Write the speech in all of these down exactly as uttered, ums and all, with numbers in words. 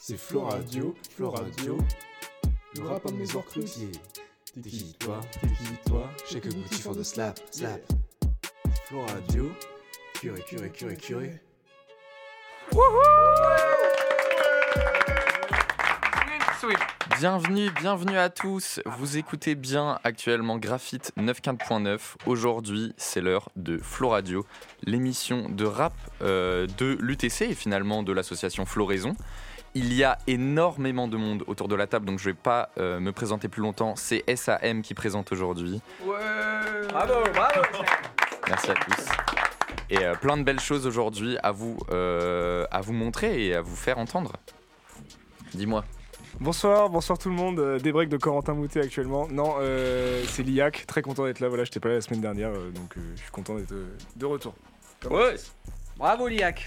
C'est Flow Radio, Flow Radio, le rap en mes orcruciers. T'es qui toi, t'es qui toi, chaque boutique for the slap, slap. Flow Radio, curé, curé, curé, curé. Bienvenue, bienvenue à tous. Vous écoutez bien actuellement Graphite quatre-vingt-quinze point neuf. Aujourd'hui, c'est l'heure de Flow Radio, l'émission de rap euh, de l'U T C et finalement de l'association Floraison. Il y a énormément de monde autour de la table, donc je ne vais pas euh, me présenter plus longtemps. C'est S A M qui présente aujourd'hui. Ouais. Bravo, bravo. Merci à tous. Et euh, plein de belles choses aujourd'hui à vous, euh, à vous montrer et à vous faire entendre. Dis-moi. Bonsoir, bonsoir tout le monde. Euh, des breaks de Corentin Moutet actuellement. Non, euh, c'est l'I A C. Très content d'être là. Voilà, j'étais pas là la semaine dernière, euh, donc euh, je suis content d'être euh, de retour. Comme Ouais. Bravo l'I A C.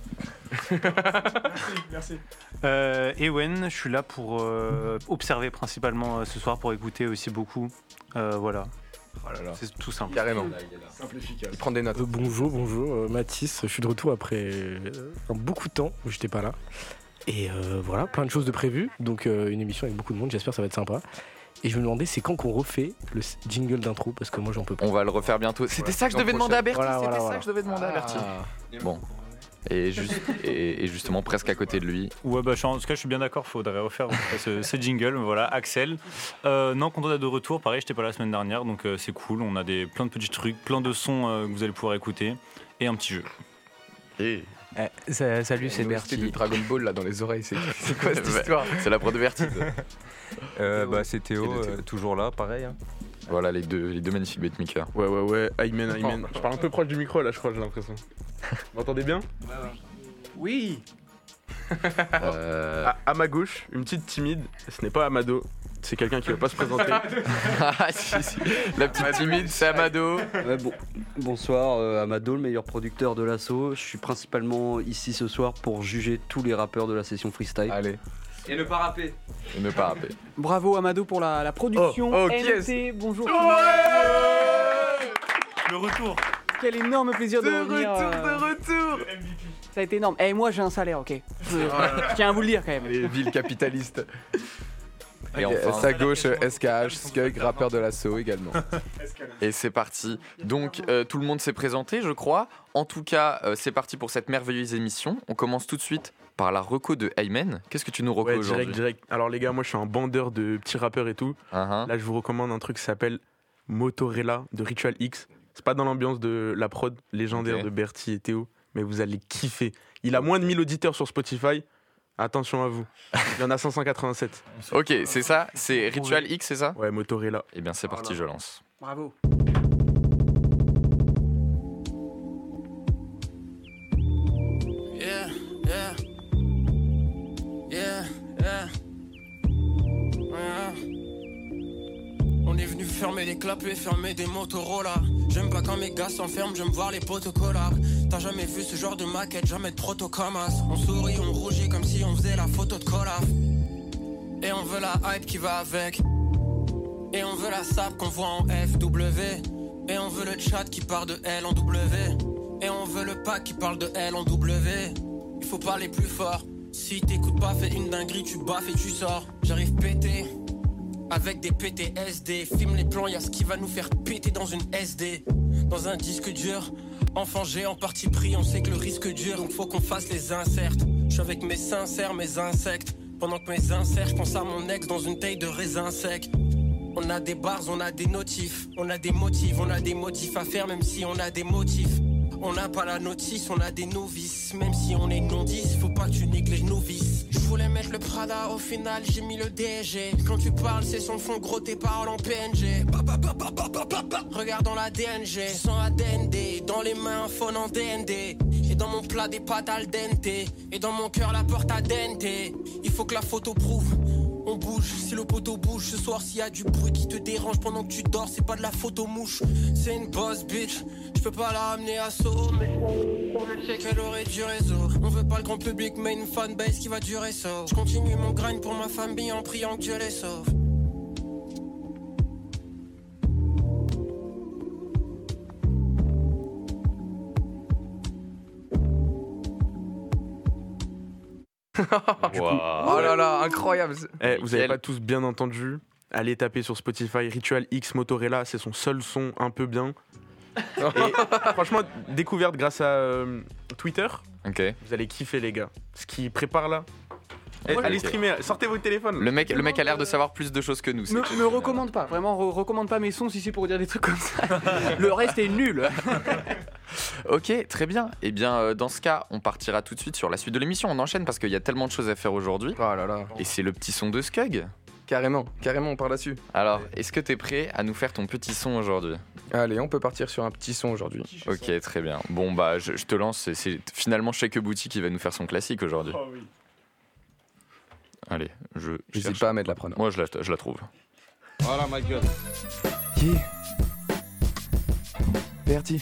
Merci, merci. Euh, Ewen, je suis là pour euh, observer principalement euh, ce soir, pour écouter aussi beaucoup. Euh, voilà, Oh là là, c'est tout simple. carrément. Simple, efficace. Il prend des notes. Euh, bonjour, bonjour, euh, Mathis, je suis de retour après euh, un beaucoup de temps où j'étais pas là. Et euh, voilà, plein de choses de prévues, donc euh, une émission avec beaucoup de monde, j'espère que ça va être sympa. Et je me demandais c'est quand qu'on refait le s- jingle d'intro, parce que moi j'en peux pas. On va le refaire bientôt. C'était ça que je l'an devais demander à prochain. Bertie. Voilà, C'était voilà, ça voilà. que je devais demander à Bertie. Bon. Et, juste, et, et justement, presque à côté de lui. Ouais, bah, je suis en en tout cas, je suis bien d'accord, faudrait refaire ce, ce jingle. Voilà, Axel. Euh, non, content d'être de retour. Pareil, j'étais pas là la semaine dernière, donc euh, c'est cool. On a des, plein de petits trucs, plein de sons euh, que vous allez pouvoir écouter et un petit jeu. Et Eh, ça- salut, c'est C'était Bertie. du Dragon Ball là dans les oreilles, c'est, c'est quoi cette Ouais. histoire? C'est la prod de Vertige. Euh, bah, c'est Théo, Et de Théo. euh, toujours là, pareil. Hein. Voilà les deux, les deux magnifiques beatmakers. Ouais, ouais, ouais, Aymen, Aymen. Je parle un peu proche du micro là, je crois, j'ai l'impression. Vous m'entendez bien? Oui. Euh... à, à ma gauche, une petite timide, ce n'est pas Amado, c'est quelqu'un qui va pas se présenter. Ah, si, si. La petite timide, c'est Amado. Ouais, bon, bonsoir, euh, Amado, le meilleur producteur de l'assaut. Je suis principalement ici ce soir pour juger tous les rappeurs de la session freestyle. Allez, Et ne pas rapper. Et ne pas rapper. Bravo Amado pour la, la production. Oh, oh, qui N T, bonjour. tout le monde. Le retour. Quel énorme plaisir de, revenir. euh, retour. Ça a été énorme. Et moi j'ai un salaire, ok. Je, je tiens à vous le dire quand même. les villes capitalistes. Et Ok, enfin, sa gauche, S K H, Skug, rappeur de l'assaut également. et c'est parti. Donc euh, tout le monde s'est présenté, je crois. En tout cas, euh, c'est parti pour cette merveilleuse émission. On commence tout de suite par la reco de Aymen. Qu'est-ce que tu nous reco Ouais, aujourd'hui? direct, direct. Alors les gars, moi je suis un bandeur de petits rappeurs et tout. Uh-huh. Là, je vous recommande un truc qui s'appelle Motorella de Ritual X. C'est pas dans l'ambiance de la prod légendaire Ok. de Bertie et Théo, mais vous allez kiffer. Il a moins de mille auditeurs sur Spotify. Attention à vous. Il y en a cinq cent quatre-vingt-sept. Ok, c'est ça. C'est Ritual X, c'est ça? Ouais, Motorella. Eh bien, c'est parti, je lance. Bravo. Yeah, yeah, yeah, yeah, yeah. On est venu fermer les clapets, fermer des Motorola. J'aime pas quand mes gars s'enferment, j'aime voir les potes collab. T'as jamais vu ce genre de maquette, jamais de proto-commas. On sourit, on rougit comme si on faisait la photo de collab. Et on veut la hype qui va avec. Et on veut la sap qu'on voit en F W. Et on veut le chat qui part de L en W. Et on veut le pack qui parle de L en W. Il faut parler plus fort. Si t'écoutes pas, fais une dinguerie, tu baffes et tu sors. J'arrive pété avec des P T S D. Filme les plans, y'a ce qui va nous faire péter dans une S D. Dans un disque dur, enfant j'ai en parti pris. On sait que le risque dure, donc faut qu'on fasse les inserts. Je suis avec mes sincères, mes insectes. Pendant que mes inserts, je pense à mon ex dans une taille de raisin sec. On a des bars, on a des notifs. On a des motifs, on a des motifs à faire même si on a des motifs. On n'a pas la notice, on a des novices. Même si on est non-dix, faut pas que tu négliges nos vices. Je voulais mettre le Prada, au final j'ai mis le D G. Quand tu parles, c'est son fond gros, tes paroles en P N G. Ba, ba, ba, ba, ba, ba, ba, ba. Regarde dans la D N G, sans A D N D. Dans les mains, un phone en D N D. Et dans mon plat, des pâtes al dente. Et dans mon cœur, la porte à dente. Il faut que la photo prouve. On bouge, si le poteau bouge ce soir, s'il y a du bruit qui te dérange pendant que tu dors, c'est pas de la photo mouche, c'est une boss bitch. Je peux pas la ramener à saut, mais je sais qu'elle aurait du réseau. On veut pas le grand public, mais une fanbase qui va durer ça. Je continue mon grind pour ma famille en priant que Dieu les sauve. Wow. Oh là là, incroyable. Eh, vous avez Nickel. pas tous bien entendu. Allez taper sur Spotify Ritual X Motorella, c'est son seul son un peu bien. Et franchement, découverte grâce à euh, Twitter. Ok. Vous allez kiffer les gars. Ce qui prépare là. Eh, Ok. allez streamer, sortez vos téléphones. Le mec, le mec a l'air de savoir plus de choses que nous. c'est Me, clair. me recommande pas, vraiment, re- recommande pas mes sons si c'est pour dire des trucs comme ça. Le reste est nul. Ok, très bien. Eh bien, euh, dans ce cas, on partira tout de suite sur la suite de l'émission. On enchaîne parce qu'il y a tellement de choses à faire aujourd'hui. Oh là là. Et c'est le petit son de Skug. Carrément, carrément, on part là-dessus. Alors, est-ce que t'es prêt à nous faire ton petit son aujourd'hui? Allez, on peut partir sur un petit son aujourd'hui. Ok, très bien. Bon, bah, je, je te lance. C'est, c'est finalement Shake Booty qui va nous faire son classique aujourd'hui. Oh oui. Allez, je. N'hésite cherche. pas à mettre la prod. Moi, je la, je la trouve. Voilà ma gueule. Yeah. Bertie.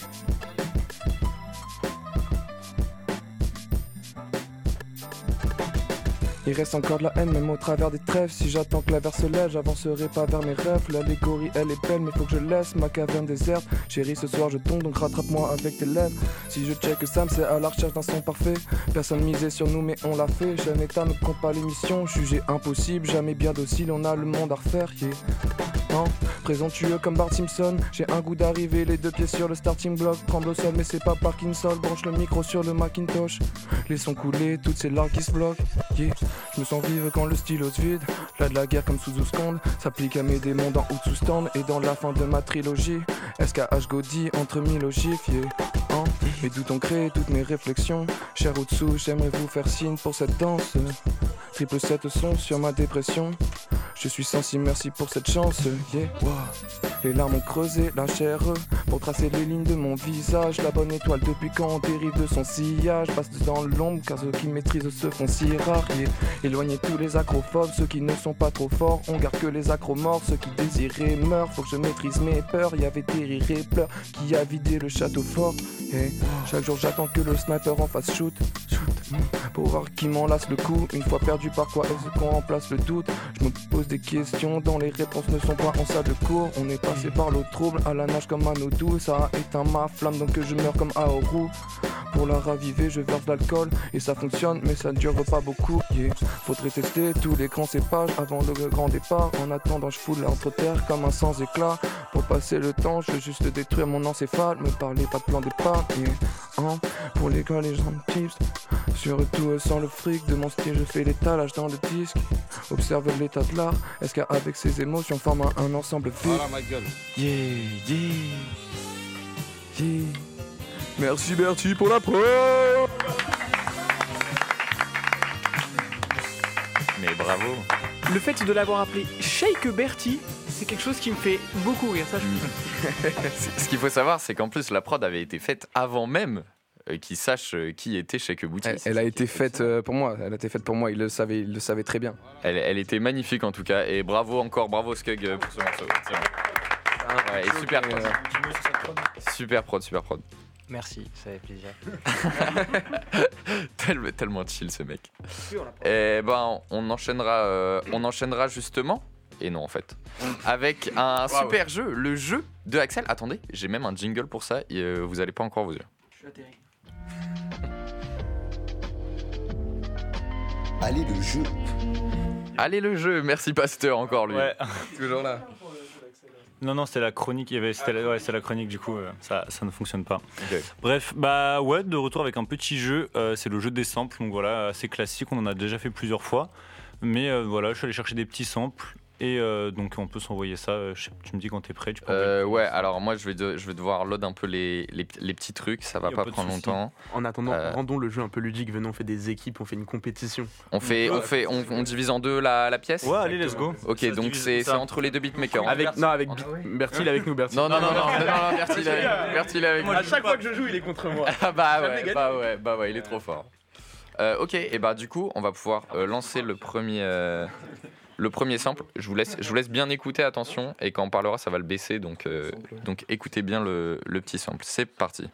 Il reste encore de la haine, même au travers des trêves. Si j'attends que la verse se lève, j'avancerai pas vers mes rêves. L'allégorie, elle est belle, mais faut que je laisse ma caverne déserte. Chérie, ce soir je tombe, donc rattrape-moi avec tes lèvres. Si je check Sam, c'est à la recherche d'un son parfait. Personne misait sur nous, mais on l'a fait. Jeune état ne compte pas l'émission. Jugé impossible, jamais bien docile, on a le monde à refaire. Yeah. Hein, présomptueux comme Bart Simpson. J'ai un goût d'arriver, les deux pieds sur le starting block. Tremble au sol, mais c'est pas Parkinson. Branche le micro sur le Macintosh. Laissons couler toutes ces larmes qui se bloquent. Yeah. Je me sens vivre quand le stylo se vide. Là de la guerre comme sous Ouskonde s'applique à mes démons dans Outsustand. Et dans la fin de ma trilogie, S K H Gaudi entre mille ogifs, yeah. Hein, mes doutes ont créé toutes mes réflexions. Cher au-dessous, j'aimerais vous faire signe pour cette danse. Triple sept son sur ma dépression. Je suis sensible, merci pour cette chance, yeah. Wow. Les larmes ont creusé la chair pour tracer les lignes de mon visage. La bonne étoile depuis quand on dérive de son sillage. Passe dans l'ombre car ceux qui maîtrisent se font si rares, yeah. Éloignez tous les acrophobes, ceux qui ne sont pas trop forts. On garde que les acromorts, ceux qui désiraient meurent. Faut que je maîtrise mes peurs, y'avait des rires et pleurs qui a vidé le château fort, yeah. Chaque jour j'attends que le sniper en fasse shoot, shoot. Pour voir qui m'enlace le coup. Une fois perdu, par quoi est-ce qu'on remplace le doute? Je me pose des questions dont les réponses ne sont pas en salle de cours. On est passé par l'eau trouble, à la nage comme un eau douce. Ça a éteint ma flamme donc je meurs comme Aoru. Pour la raviver je verse de l'alcool et ça fonctionne mais ça ne dure pas beaucoup, yeah. Faudrait tester tous les grands cépages avant le grand départ. En attendant je fous l'entre-terre comme un sans éclat. Pour passer le temps je veux juste détruire mon encéphale. Me parlez pas de plan départ, yeah. Hein, pour les gars les gens de tips. Surtout sans le fric de mon style je fais l'étalage dans le disque. Observe l'état de l'art. Est-ce qu'avec ses émotions forme un, un ensemble vide? Voilà ma gueule. Yeah, yeah, yeah. Merci Bertie pour la pro. Mais bravo. Le fait de l'avoir appelé Shake Bertie, c'est quelque chose qui me fait beaucoup rire. Ça, je... Ce qu'il faut savoir, c'est qu'en plus, la prod avait été faite avant même euh, qu'il sache euh, qui était Shake Booty. Elle, elle a été faite euh, pour moi. Elle a été faite pour moi. Il le savait, il le savait très bien. Elle, elle était magnifique en tout cas. Et bravo encore, bravo Skug euh, pour ce morceau. C'est bon. Ouais, et super prod. Super prod, super prod. Merci, ça fait plaisir. Tel- tellement chill ce mec. Et ben, on enchaînera, euh, on enchaînera justement. Et non en fait, avec un Wow. super jeu, le jeu de Axel. Attendez, j'ai même un jingle pour ça. Et, euh, vous allez pas encore vous dire. Je suis atterri. Allez le jeu. Allez le jeu, merci Pasteur encore lui. Ouais. Toujours là. Non, non, c'était la chronique. Il y avait, c'était, la, ouais, c'était la chronique, du coup, euh, ça, ça ne fonctionne pas. Okay. Bref, bah ouais, de retour avec un petit jeu. Euh, c'est le jeu des samples. Donc voilà, assez classique. On en a déjà fait plusieurs fois. Mais euh, voilà, je suis allé chercher des petits samples. Et euh, donc on peut s'envoyer ça. Je sais, tu me dis quand t'es prêt. Tu peux Euh, ouais, alors moi je vais, de- je vais devoir load un peu les, les, les petits trucs. Ça va Y a pas pas de prendre souci. longtemps. En attendant, Euh, rendons le jeu un peu ludique. Venons, on fait des équipes, on fait une compétition. On fait, on fait, on, on divise en deux la, la pièce. Ouais, allez, let's go. Ok, Ça se donc divise c'est, comme ça. c'est entre les deux beatmakers. hein. Avec, non, avec Bi- Bertie, il est avec nous, Bertie. Non, non, non, non, non, non, non, Bertie, il est avec- Bertie, il est avec À chaque fois que je joue, il est contre moi. Ah bah Jamais ouais, gagné. bah ouais, bah ouais, il est trop fort. Euh, ok, et bah du coup, on va pouvoir euh, lancer le premier, euh, le premier sample. Je vous laisse, je vous laisse bien écouter, attention, et quand on parlera, ça va le baisser, donc, euh, donc écoutez bien le, le petit sample. C'est parti.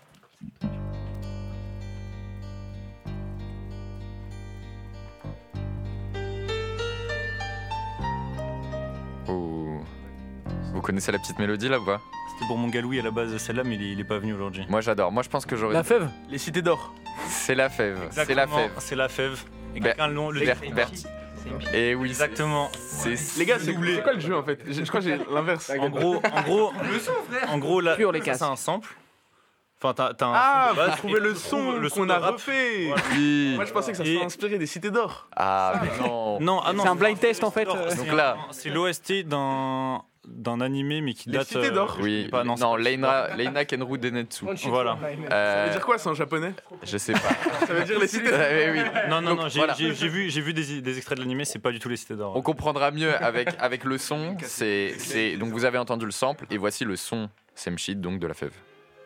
Oh. Vous connaissez la petite mélodie là ou pas? C'était pour mon Galoui à la base, celle-là, mais il est, il est pas venu aujourd'hui. Moi j'adore. Moi je pense que j'aurais. La fève. Les cités d'or. C'est la fève. C'est la Exactement, fève. C'est la fève. Et quelqu'un le nom, le Ber- décrit. Berti. Et oui, Exactement. c'est Les gars, c'est c'est quoi le jeu en fait Je je crois que j'ai l'inverse. En gros, en gros, en gros, là, Pur les ça, casses. c'est un sample. Enfin, t'as, t'as un Ah, son de base vous trouvez et le tu son trouves le son qu'on de a rap. refait. Voilà. oui. Moi je pensais que ça Et- serait inspiré des cités d'or. Ah, mais non. Non, ah non, C'est un blind test en fait. Alors, euh. c'est Donc un- là- c'est l'O S T d'un d'un animé mais qui Les date. Cités d'Or. je Oui, sais pas, non, c'est non, pas les Cités Leina, Leina Kenru Denetsu. Voilà. Ça Euh, veut dire quoi ça en japonais je sais pas. Ça veut dire les cités d'or. Ouais, oui. Non, non, Donc, non, j'ai, voilà. j'ai, j'ai vu, j'ai vu des, des extraits de l'animé, c'est pas du tout les Cités d'Or. On comprendra mieux avec, avec le son. C'est, c'est, donc vous avez entendu le sample et voici le son Semshit, donc de la fève.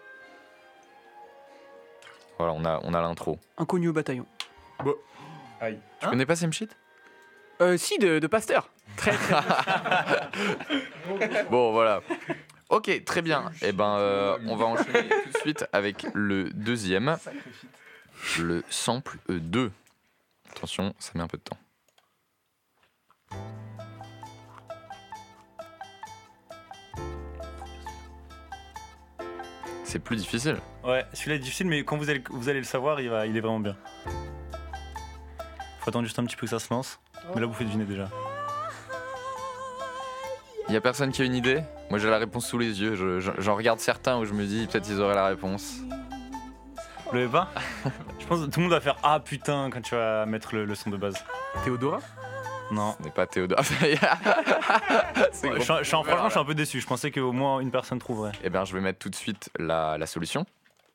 Voilà, on a, on a l'intro. Inconnu au bataillon. Tu connais pas Semshit? Euh, si, de, de Pasteur. Très, très. Bon, voilà. Ok, très bien. Et ben, euh, on va enchaîner tout de suite avec le deuxième, le sample deux. Attention, ça met un peu de temps. C'est plus difficile. Ouais, celui-là est difficile, mais quand vous allez, vous allez le savoir, il, va, il est vraiment bien. Faut attendre juste un petit peu que ça se lance. Mais là, vous faites deviner déjà. Il y a personne qui a une idée? Moi j'ai la réponse sous les yeux. Je- je- J'en regarde certains où je me dis peut-être ils auraient la réponse. Vous l'avez pas? Je pense que tout le monde va faire ah putain quand tu vas mettre le, le son de base. Théodora? Non. Ce n'est pas Théodore. C'est Ouais, gros. je, suis, je suis en- franchement, je suis un peu déçu. Je pensais qu'au moins une personne trouverait. Eh bien, je vais mettre tout de suite la, la solution.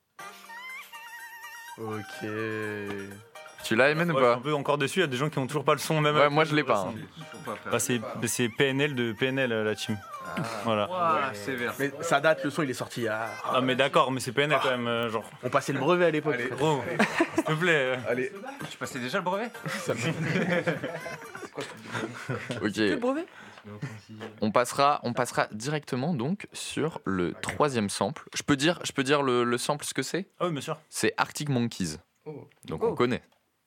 Ok. Tu l'as, Emen, ou Ouais, je suis pas? un peu encore déçu. Il y a des gens qui ont toujours pas le son. Même Ouais, avec moi le- je l'ai le pas. son. hein. Bah, c'est, c'est P N L de P N L la team. Voilà. Ah, sévère. Mais ça date, le son il est sorti il y a. Ah mais d'accord, mais c'est P N L quand même, euh, genre. On passait le brevet à l'époque. Gros, s'il te plaît. euh. Allez. Tu passais déjà le brevet? Ok. Le brevet. On passera, on passera directement donc sur le troisième sample. Je peux dire, je peux dire le, le sample ce que c'est? Ah oui, bien sûr. C'est Arctic Monkeys. Donc on Oh. connaît.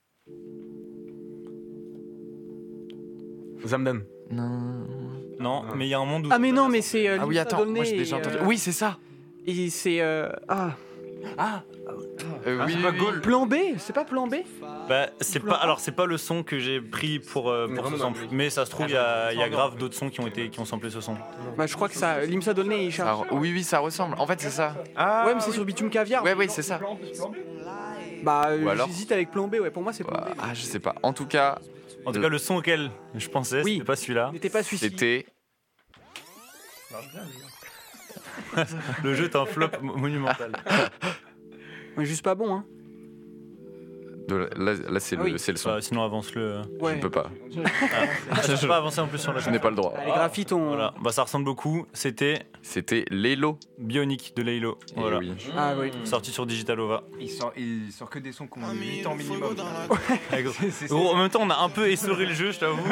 Zamdan. Non. Non, mais il y a un monde où. Ah mais non, mais c'est. euh, Ah oui, Lisa attends, Dolnay moi j'ai et, déjà entendu. euh, Oui, c'est ça. Et c'est. euh, Ah. Euh, Ah, oui, c'est pas oui, Gaul. oui. Plan B. C'est pas Plan B. Bah, c'est pas. Alors, c'est pas le son que j'ai pris pour, euh, pour ce sample. Mais ça se trouve, il y a, il y a grave d'autres sons qui ont été qui ont samplé ce son. Bah je crois que ça. Limsa Dolnay et Ça Charles. re- oui, oui, ça ressemble. En fait, c'est ça. Ah, Ouais, mais c'est sur Bitume Caviar. Ouais, oui, c'est ça. Bah euh, Ou alors- j'hésite avec Plan B. Ouais, pour moi c'est Plan B. Ah, je sais pas. En tout cas, En tout cas, le son auquel je pensais, Oui. c'était pas celui-là. N'était pas celui-ci. c'était. Le jeu est un flop mo- monumental. Ouais, juste pas bon, hein. de- Là, là, c'est Ah le, oui. c'est le son. Bah, sinon, avance-le. Ouais. Je ne peux pas. Ah, je peux pas avancer en plus sur la Je n'ai pas le droit. Ah, les graphites ont. Voilà, bah ça ressemble beaucoup. C'était C'était Lelo. Bionic de Laylo. Et Voilà. oui. Ah oui. Sorti sur Digitalova. Il sort, il sort que des sons qui ont huit ans minimum. Ouais, gros. Gros, en même temps, on a un peu essoré le jeu, je t'avoue.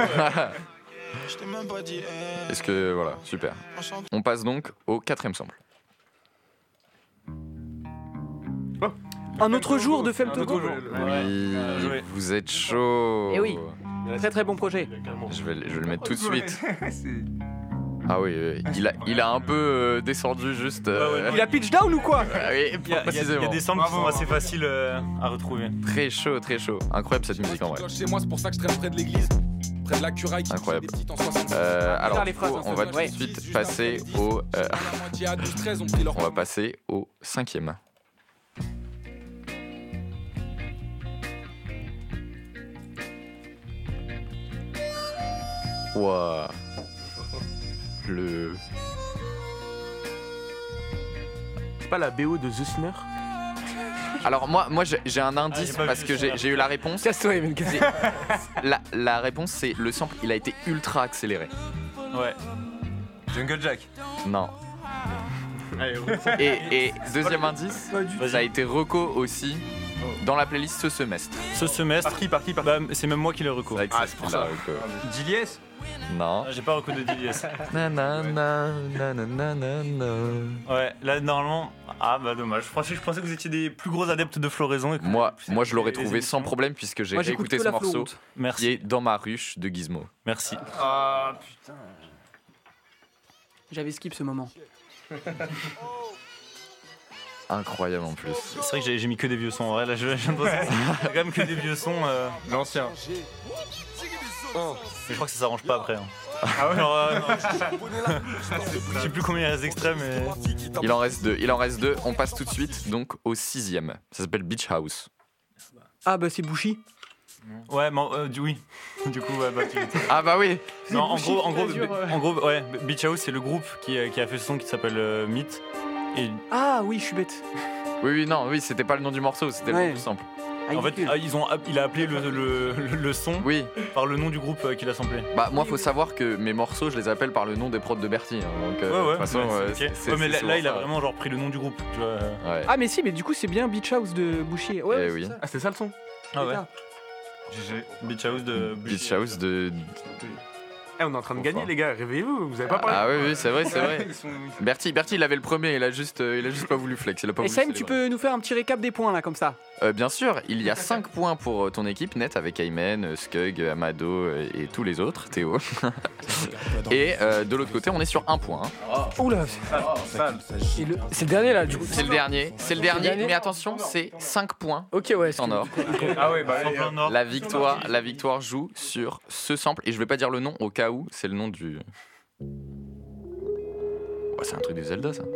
Est-ce que voilà, super. On passe donc au quatrième sample. Un autre jour de Femme Un Togo. autre jour. Oui, bien joué. vous êtes chaud. Eh oui. Très très bon projet. Je vais, je vais le mettre tout de suite. C'est- Ah oui, oui, il a, il a un peu euh, descendu juste. euh, Il a pitch down ou quoi? Ah oui, Il y, a, il y a- il y précisément. a des samples qui sont assez faciles euh, à retrouver. Très chaud, très chaud. Incroyable cette musique en vrai. Chez moi, c'est pour ça que je traîne près de l'église. Près de la curaille qui Incroyable. fait des petites en soixante. Euh, alors, Faire les du coup, phrases, on va tout de suite passer au. euh, La moitié à douze treize ont pris leur on va passer au cinquième. Ouah. Le. C'est pas la B O de The Sinner? Alors moi, moi j'ai j'ai un indice j'ai pas parce vu que le j'ai son, j'ai eu la réponse. Casse-toi, Evan, casse. La, la réponse c'est le sample, il a été ultra accéléré. Ouais. Jungle Jack. Non. Et, et deuxième indice, ça a été reco aussi dans la playlist ce semestre. Ce semestre. Par qui, par qui, par qui? Bah, c'est même moi qui l'ai reco. C'est vrai que Ah, c'est c'est pour la ça. reco. Dilies. Non. Ah, J'ai pas reco de D D S. Nanana, nanana. Ouais, là normalement. Ah bah dommage. Je pensais, je pensais que vous étiez des plus gros adeptes de floraison. Et que Moi, vous- moi je l'aurais les trouvé émissions. sans problème puisque j'ai Moi, j'écoute réécouté que ce la morceau floute. qui Merci. est dans ma ruche de Gizmo. Merci. Ah putain. J'avais skip ce moment. incroyable en plus. C'est vrai que j'ai, j'ai mis que des vieux sons. En vrai, là, je viens de penser. C'est quand même que des vieux sons. Euh... L'ancien. Mais je crois que ça s'arrange pas après. Hein. Ah ouais. Genre, euh, non. Je sais plus combien il y a d'extraits, mais. Il en reste deux. Il en reste deux. On passe tout de suite donc au sixième. Ça s'appelle Beach House. Ah bah c'est Bouchy. Ouais, mais euh, du oui. Du coup, ouais, bah tu. Ah bah oui. Non, en Bouchy gros, en qui gros, assure, euh. en gros, ouais, Beach House, c'est le groupe qui, euh, qui a fait ce son qui s'appelle euh, Myth. Et Ah oui, je suis bête. Oui, oui, non, oui, c'était pas le nom du morceau, c'était Ouais. le nom du sample. en fait, ah, ils ont, il a appelé le, le, le, le son Oui. par le nom du groupe euh, qu'il a samplé. Bah moi, faut savoir que mes morceaux, je les appelle par le nom des prods de Bertie. hein, donc, euh, Ouais, ouais. de toute façon, ouais, euh, c'est ok. c'est- Ouais, mais c'est là, souvent là, il a ça. vraiment genre pris le nom du groupe. Tu vois. Ouais. Ah mais si, mais du coup c'est bien Beach House de Bouchy. Ouais, Eh ouais, oui. c'est ça. Ah, c'était ça le son? Ah ouais. ça. G G. Beach House de. Beach House de. Eh, on est en train de Trop gagner, fort. les gars, réveillez-vous, vous avez pas parlé. Ah oui, oui, c'est vrai, c'est vrai. Bertie, Bertie, il avait le premier, il a juste, euh, il a juste pas voulu flex, il a pas Et voulu Sam, tu célébrer. peux nous faire un petit récap des points là comme ça? Euh, bien sûr, il y a cinq points pour euh, ton équipe net avec Aymen, euh, Skug, Amado euh, et tous les autres, Théo. Et euh, de l'autre côté, on est sur un point. hein. Oula. Et le- C'est le dernier là du coup. C'est le dernier, c'est le dernier, dernier mais attention, c'est cinq points Ok ouais. en or. Ah ouais, bah En plein nord. La victoire, la victoire joue sur ce sample et je vais pas dire le nom au cas où, c'est le nom du. Ouais, c'est un truc de Zelda ça.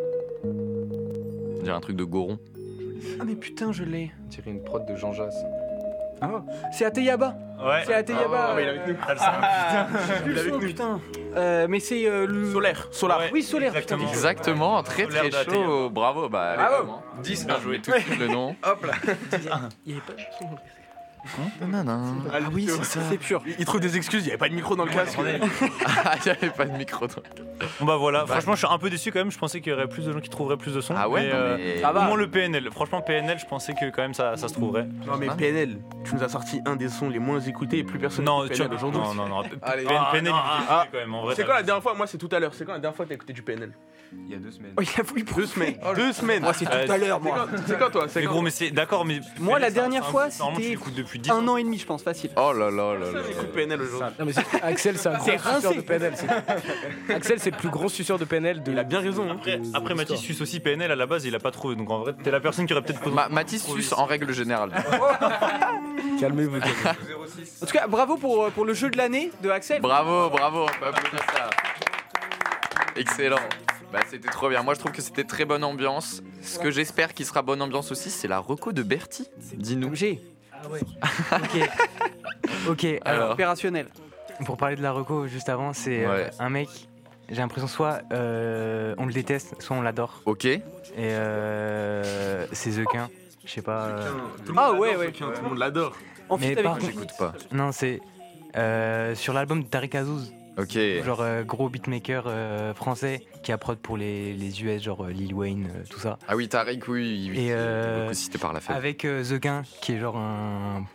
On dirait un truc de Goron. Ah mais putain je l'ai. On dirait une prod de Jean Jass. C'est Ateyaba. Ouais. C'est Ateyaba. Ah, mais il est avec nous. T'as le son. Plus le son, putain. Euh, mais c'est euh, le Solaire, Solar. Ouais, Oui solaire. exactement. putain. Exactement, très très Solaire chaud. Bravo, bah. Bravo. vraiment. dix, bien joué, tout de suite le nom. Hop là. Il y avait pas de son. Nanana. Ah oui c'est ça. C'est pur. Il trouve des excuses, il n'y avait pas de micro dans le casque. Ah, il n'y avait pas de micro. dans- Bon bah voilà, franchement je suis un peu déçu quand même, je pensais qu'il y aurait plus de gens qui trouveraient plus de sons. Ah ouais, mais, non, euh, mais- Ça Au va. moins le P N L, franchement P N L je pensais que quand même ça, ça se trouverait. Non, mais P N L, tu nous as sorti un des sons les moins écoutés et plus personne Non, n'écoute tu P N L aujourd'hui. non, non, non, Allez. P N L il est Ah, écouté quand même en vrai. C'est t'as- quand la dernière fois? Moi, c'est tout à l'heure. C'est quand la dernière fois que t'as écouté du P N L? Il y a deux semaines. Oh, il a voulu Deux semaines. Deux semaines. Moi c'est Euh, tout à l'heure C'est moi. quand, c'est quand, toi? C'est Mais quand? gros mais c'est d'accord mais Moi, la P N L, dernière c'est un- fois, normalement, tu c'était l'écoutes depuis dix Un ans. an et demi je pense facile. Oh là là là là. J'écoute P N L aujourd'hui. Non mais c'est- Axel c'est un C'est grand suceur rincé. de P N L. c'est- Axel c'est le plus gros suceur de P N L de. Il a bien raison. hein. Après, de- après de Mathis l'histoire. suce aussi P N L à la base il a pas trouvé donc en vrai t'es la personne qui aurait peut-être posé. Ma- Mathis suce en règle générale. Calmez-vous. En tout cas bravo pour, pour le jeu de l'année de Axel. Bravo, bravo, on peut applaudir ça. Excellent. Bah, c'était trop bien. Moi, je trouve que c'était très bonne ambiance. Ce que j'espère qu'il sera bonne ambiance aussi, c'est la reco de Bertie. Dis-nous. G. Ah ouais. Ok. Ok, alors, Alors. Opérationnel. pour parler de la reco juste avant, c'est euh, Ouais. un mec, j'ai l'impression soit euh, on le déteste, soit on l'adore. Ok. Et euh, c'est The Quin, je sais pas. euh, Tout le monde Ah ouais, l'adore, ouais. ce Quin, Tout le monde l'adore. En Mais fit avec par lui. J'écoute pas. Non, c'est euh, sur l'album de Tariq Azouz. Ok. Genre euh, gros beatmaker euh, français qui a prod pour les, les U S, genre euh, Lil Wayne, euh, tout ça. Ah oui, Tariq, oui. il- Et il est euh, beaucoup cité par la fête. avec euh, The Quin, qui est genre un,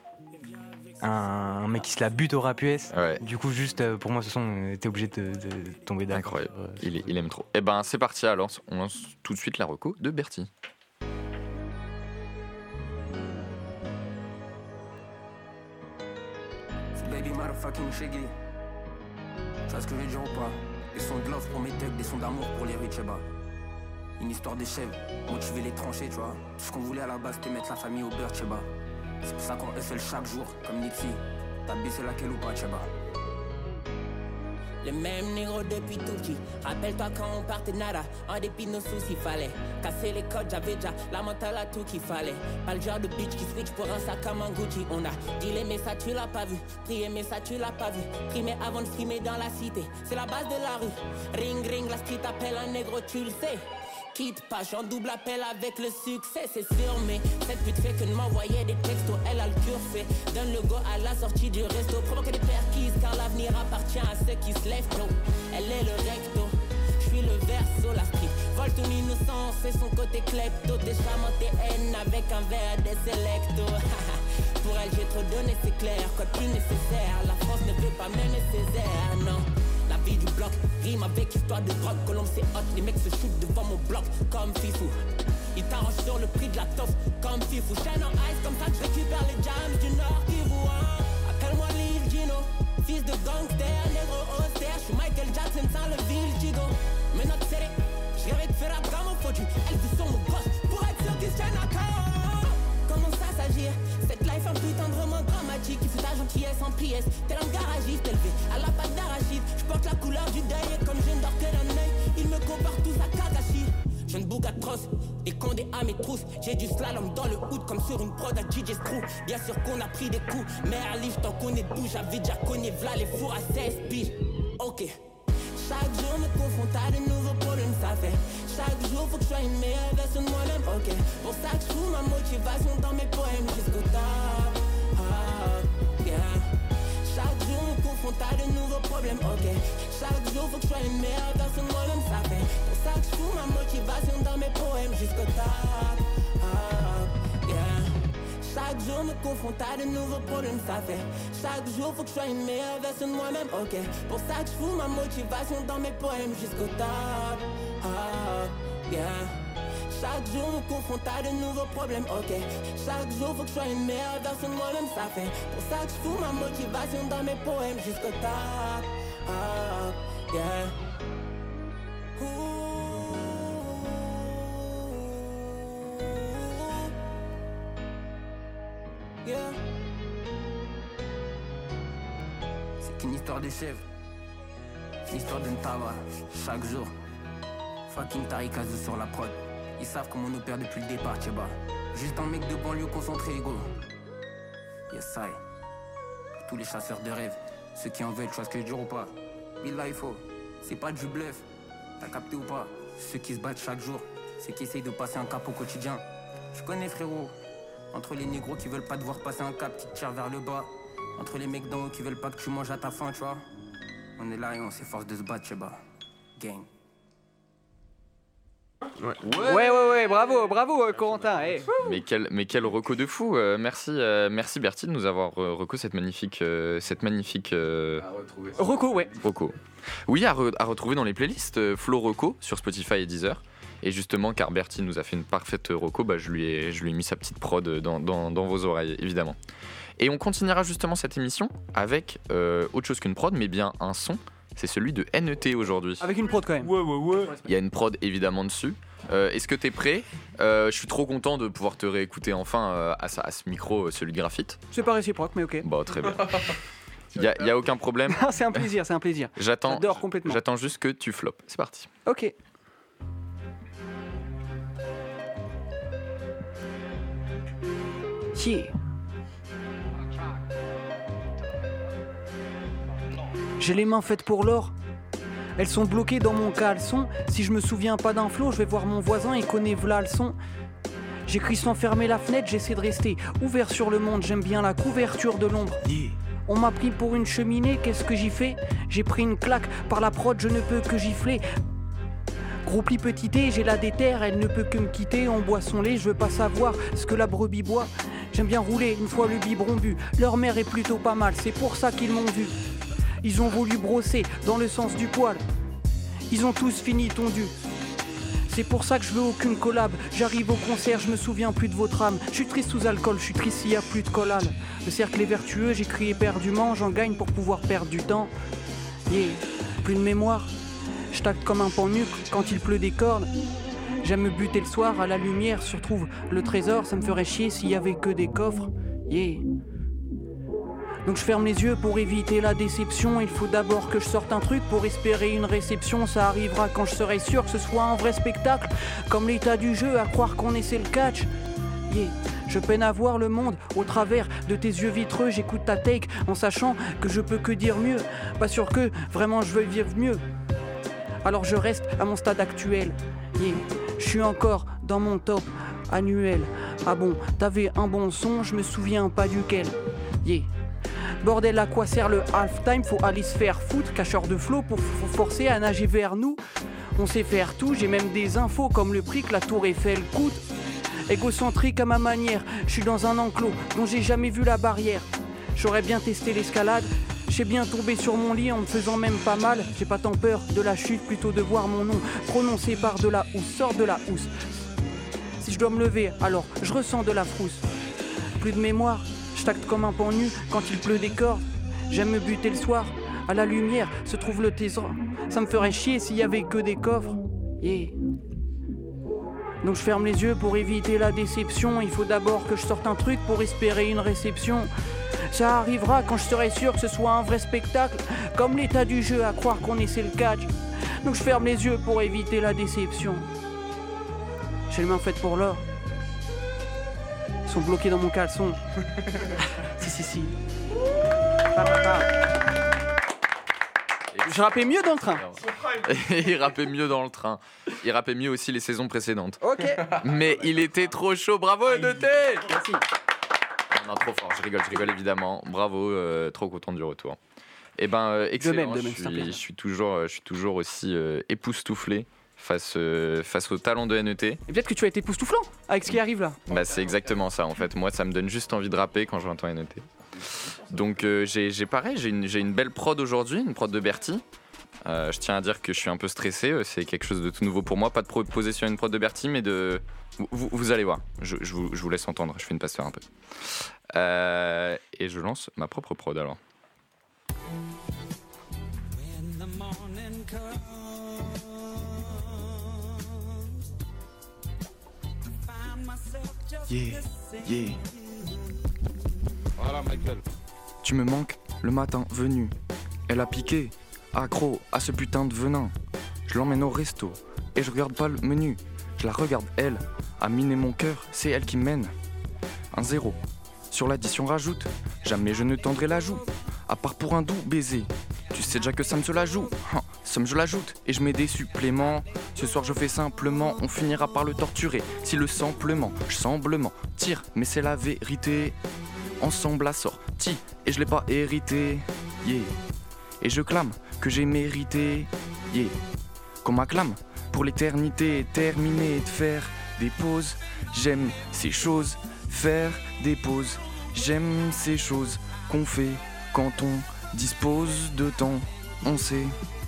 un mec qui se la bute au rap U S. Ouais. Du coup, juste euh, pour moi, ce son, euh, t'es obligé de, de tomber d'accord. Incroyable. sur, euh, Il, est- il aime trop. Eh ben, c'est parti alors. On lance tout de suite la reco de Bertie. C'est Baby motherfucking Shiggy. Tu vois ce que je veux dire ou pas? Des sons de love pour mes thugs, des sons d'amour pour les riches, bah. Une histoire de chèvre, motiver les tranchées, tu vois. Tout ce qu'on voulait à la base, c'était mettre la famille au beurre, bah. C'est pour ça qu'on hustle chaque jour, comme Nipsey. T'as baissé laquelle ou pas, bah. Le même négro depuis tout petit. Rappelle-toi quand on partait nada, en dépit de nos soucis, fallait casser les codes, j'avais déjà la mentale à tout qu'il fallait. Pas le genre de bitch qui switch pour un sac comme un Gucci. On a dealé mais ça tu l'as pas vu, prié mais ça tu l'as pas vu. Primé avant de streamer dans la cité, c'est la base de la rue. Ring ring, la street appelle un négro, tu le sais. Quitte pas, j'en double appel avec le succès, c'est sûr, mais cette pute fait que de m'envoyer des textos, elle a le cœur fait. Donne le go à la sortie du resto, provoquer des perquises, car l'avenir appartient à ceux qui se lèvent tôt. Elle est le recto, je suis le verso, la street. Vole ton innocence et son côté klepto, décharmant tes haines avec un verre de sélecto. Pour elle, j'ai trop donné, c'est clair, code plus nécessaire. La France ne veut pas même Césaire, non. La vie du bloc rime avec histoire de drogue. Colombe c'est hot, les mecs se shootent devant mon bloc comme Fifou. Ils t'arrangent sur le prix de la toffe comme Fifou. Chaîne en ice comme ça que je récupère les jams du Nord qui vous hein. Appelle-moi Lil Gino, fils de gangster, négro austère. J'suis Michael Jackson sans le Ville Chigo. Mais notre série, j'rêvais de faire rap comme un foutu. Elle veut son mon gosse pour être sûr gentillesse en pièces. Tel un garagiste élevé à la pâte d'arachide. Je porte la couleur du deuil et comme je ne dors que d'un œil, ils me comparent tous à Kakashi. Je ne bouge atroce, des condés à mes trousses. J'ai du slalom dans le hood comme sur une prod à D J Screw. Bien sûr qu'on a pris des coups, mais à livre tant qu'on est debout. J'avais déjà cogné v'là les fours à seize piges. Ok. Chaque jour me confronte à de nouveaux problèmes, ça fait. Chaque jour faut que je sois une meilleure version de moi-même, ok. Pour ça que je trouve ma motivation dans mes poèmes jusqu'au top. Ah, yeah. Chaque jour me confronte à de nouveaux problèmes, ok. Chaque jour faut que je sois une meilleure version de moi-même, ça fait. Pour ça que je trouve ma motivation dans mes poèmes jusqu'au top. Ah, yeah. Chaque jour me confronte à de nouveaux problèmes, ça fait. Chaque jour faut que je sois une meilleure version de moi-même, ok. Pour ça que je trouve ma motivation dans mes poèmes jusqu'au top. Ah, yeah. Chaque jour me confronte à de nouveaux problèmes, ok. Chaque jour faut que je sois une meilleure version de moi-même, ça fait. Pour ça que je trouve ma motivation dans mes poèmes jusqu'au top. Ah, yeah. Ooh. Yeah. C'est qu'une histoire de chèvre, une histoire de Ntava, chaque jour. Fucking Tarikazu sur la prod. Ils savent comment on opère depuis le départ, Tcheba. Juste un mec de banlieue concentré, ego. Yes, I. Tous les chasseurs de rêves, ceux qui en veulent, tu vois ce que je dis ou pas. Billah, il faut. C'est pas du bluff. T'as capté ou pas? Ceux qui se battent chaque jour, ceux qui essayent de passer un cap au quotidien. Tu connais, frérot. Entre les négros qui veulent pas devoir passer un cap qui te tire vers le bas. Entre les mecs d'en haut qui veulent pas que tu manges à ta faim, tu vois. On est là et on s'efforce de se battre, Tcheba. Gang. Ouais. Ouais, ouais, ouais, bravo, bravo, euh, Corentin. Hey. Mais quel, mais quel reco de fou. Euh, merci, euh, merci Bertie de nous avoir euh, reco cette magnifique, euh, cette magnifique. Euh, reco, ouais. Reco. Oui, à, re, à retrouver dans les playlists euh, Flo Reco sur Spotify et Deezer. Et justement, car Bertie nous a fait une parfaite reco, bah, je lui ai, je lui ai mis sa petite prod dans, dans, dans vos oreilles, évidemment. Et on continuera justement cette émission avec euh, autre chose qu'une prod, mais bien un son. C'est celui de N E T aujourd'hui. Avec une prod quand même. Ouais, ouais, ouais. Il y a une prod évidemment dessus. Euh, est-ce que t'es prêt? euh, Je suis trop content de pouvoir te réécouter enfin euh, à, à ce micro, celui de Graphite. C'est pas réciproque, mais ok. Bon, très bien. Il y, y a aucun problème. C'est un plaisir, c'est un plaisir. J'attends, J'adore complètement. J'attends juste que tu floppes. C'est parti. Ok. Yeah. J'ai les mains faites pour l'or. Elles sont bloquées dans mon caleçon. Si je me souviens pas d'un flow, je vais voir mon voisin et connaît v'là le son. J'écris sans fermer la fenêtre, j'essaie de rester ouvert sur le monde. J'aime bien la couverture de l'ombre. Yeah. On m'a pris pour une cheminée, qu'est-ce que j'y fais? J'ai pris une claque par la prod, je ne peux que gifler. Gros pli petit thé, j'ai la déterre, elle ne peut que me quitter. On boit son lait, je veux pas savoir ce que la brebis boit. J'aime bien rouler une fois le biberon bu. Leur mère est plutôt pas mal, c'est pour ça qu'ils m'ont vu. Ils ont voulu brosser dans le sens du poil. Ils ont tous fini tondus. C'est pour ça que je veux aucune collab. J'arrive au concert, je me souviens plus de votre âme. Je suis triste sous alcool, je suis triste s'il y a plus de collal. Le cercle est vertueux, j'écris éperdument. J'en gagne pour pouvoir perdre du temps. Yeah, plus de mémoire. Je tacte comme un pan nuque quand il pleut des cordes. J'aime me buter le soir, à la lumière se retrouve le trésor. Ça me ferait chier s'il y avait que des coffres. Yeah. Donc je ferme les yeux pour éviter la déception. Il faut d'abord que je sorte un truc pour espérer une réception. Ça arrivera quand je serai sûr que ce soit un vrai spectacle. Comme l'état du jeu, à croire qu'on essaie le catch. Yeah. Je peine à voir le monde au travers de tes yeux vitreux. J'écoute ta take en sachant que je peux que dire mieux. Pas sûr que vraiment je veuille vivre mieux. Alors je reste à mon stade actuel. Yeah. Je suis encore dans mon top annuel. Ah bon, t'avais un bon son, je me souviens pas duquel. Yeah. Bordel, à quoi sert le half-time? Faut aller se faire foutre, cacheur de flow pour f- forcer à nager vers nous. On sait faire tout, j'ai même des infos comme le prix que la tour Eiffel coûte. Égocentrique à ma manière, je suis dans un enclos dont j'ai jamais vu la barrière. J'aurais bien testé l'escalade, j'ai bien tombé sur mon lit en me faisant même pas mal. J'ai pas tant peur de la chute, plutôt de voir mon nom prononcé par de la housse. Sors de la housse. Si je dois me lever, alors je ressens de la frousse. Plus de mémoire. Je tacte comme un pan nu quand il pleut des cordes. J'aime me buter le soir. À la lumière se trouve le trésor. Ça me ferait chier s'il y avait que des coffres. Yeah. Donc je ferme les yeux pour éviter la déception. Il faut d'abord que je sorte un truc pour espérer une réception. Ça arrivera quand je serai sûr que ce soit un vrai spectacle. Comme l'état du jeu à croire qu'on essaie le catch. Donc je ferme les yeux pour éviter la déception. J'ai les mains faites pour l'or. Ils sont bloqués dans mon caleçon. Si, si, si. Pa, pa, pa. Je rappais mieux dans le train. Il rappait mieux dans le train. Il rappait mieux aussi les saisons précédentes. Ok. Mais il était trop chaud. Bravo N E T. Merci. Non, trop fort. Je rigole, je rigole évidemment. Bravo, euh, trop content du retour. Eh ben, euh, excellent. De même, de même, je, c'est un suis, plaisir. je suis toujours, euh, je suis toujours aussi euh, époustouflé face, euh, face au talent de N E T. Et peut-être que tu as été époustouflant avec ce qui arrive là. Bah, c'est exactement ça en fait. Moi, ça me donne juste envie de rapper quand j'entends N E T. Donc, euh, j'ai, j'ai pareil, j'ai une, j'ai une belle prod aujourd'hui, une prod de Bertie. Euh, je tiens à dire que je suis un peu stressé, c'est quelque chose de tout nouveau pour moi, pas de proposer sur une prod de Bertie, mais de... Vous, vous allez voir, je, je, vous, je vous laisse entendre, je fais une pasteur un peu. Euh, et je lance ma propre prod alors. Yeah, yeah. Voilà, Michael. Tu me manques le matin venu. Elle a piqué, accro à ce putain de venin. Je l'emmène au resto et je regarde pas le menu. Je la regarde, elle, a miné mon cœur, c'est elle qui mène. Un zéro. Sur l'addition rajoute, jamais je ne tendrai la joue. À part pour un doux baiser. Tu sais déjà que ça me se la joue. Hein, somme je l'ajoute et je mets des suppléments. Ce soir je fais simplement, on finira par le torturer. Si le simplement, je semblement tire, mais c'est la vérité. Ensemble la sortie et je l'ai pas hérité. Yeah. Et je clame que j'ai mérité. Yeah. Qu'on m'acclame pour l'éternité. Terminer de faire des pauses. J'aime ces choses. Faire des pauses. J'aime ces choses qu'on fait quand on dispose de temps. On sait.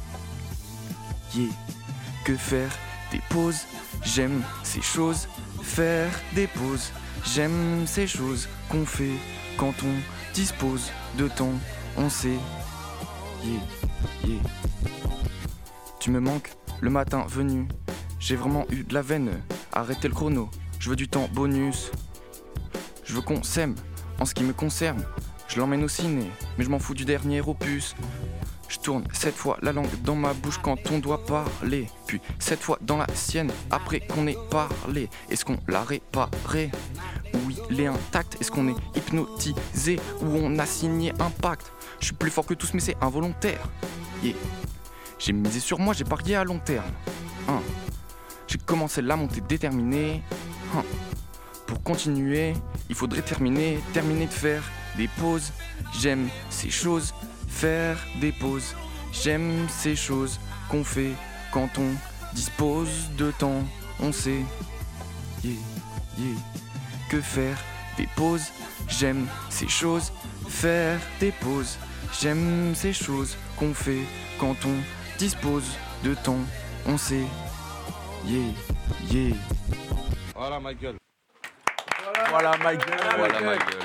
Yeah. Que faire des pauses. J'aime ces choses. Faire des pauses. J'aime ces choses qu'on fait quand on dispose de temps. On sait. Yeah, yeah. Tu me manques le matin venu. J'ai vraiment eu de la veine. Arrêtez le chrono. Je veux du temps bonus. Je veux qu'on s'aime en ce qui me concerne. Je l'emmène au ciné, mais je m'en fous du dernier opus. Je tourne sept fois la langue dans ma bouche quand on doit parler. Puis sept fois dans la sienne après qu'on ait parlé. Est-ce qu'on l'a réparé? Ou il est intact? Est-ce qu'on est hypnotisé? Ou on a signé un pacte? Je suis plus fort que tous mais c'est involontaire. Yeah. J'ai misé sur moi, j'ai parié à long terme. Hein. J'ai commencé la montée déterminée. Hein. Pour continuer, il faudrait terminer, terminer de faire des pauses. J'aime ces choses. Faire des pauses, j'aime ces choses qu'on fait quand on dispose de temps, on sait. Yeah, yeah. Que faire des pauses, j'aime ces choses. Faire des pauses, j'aime ces choses qu'on fait quand on dispose de temps, on sait. Yeah, yeah. Voilà, ma gueule. Voilà, ma gueule. Voilà ma gueule.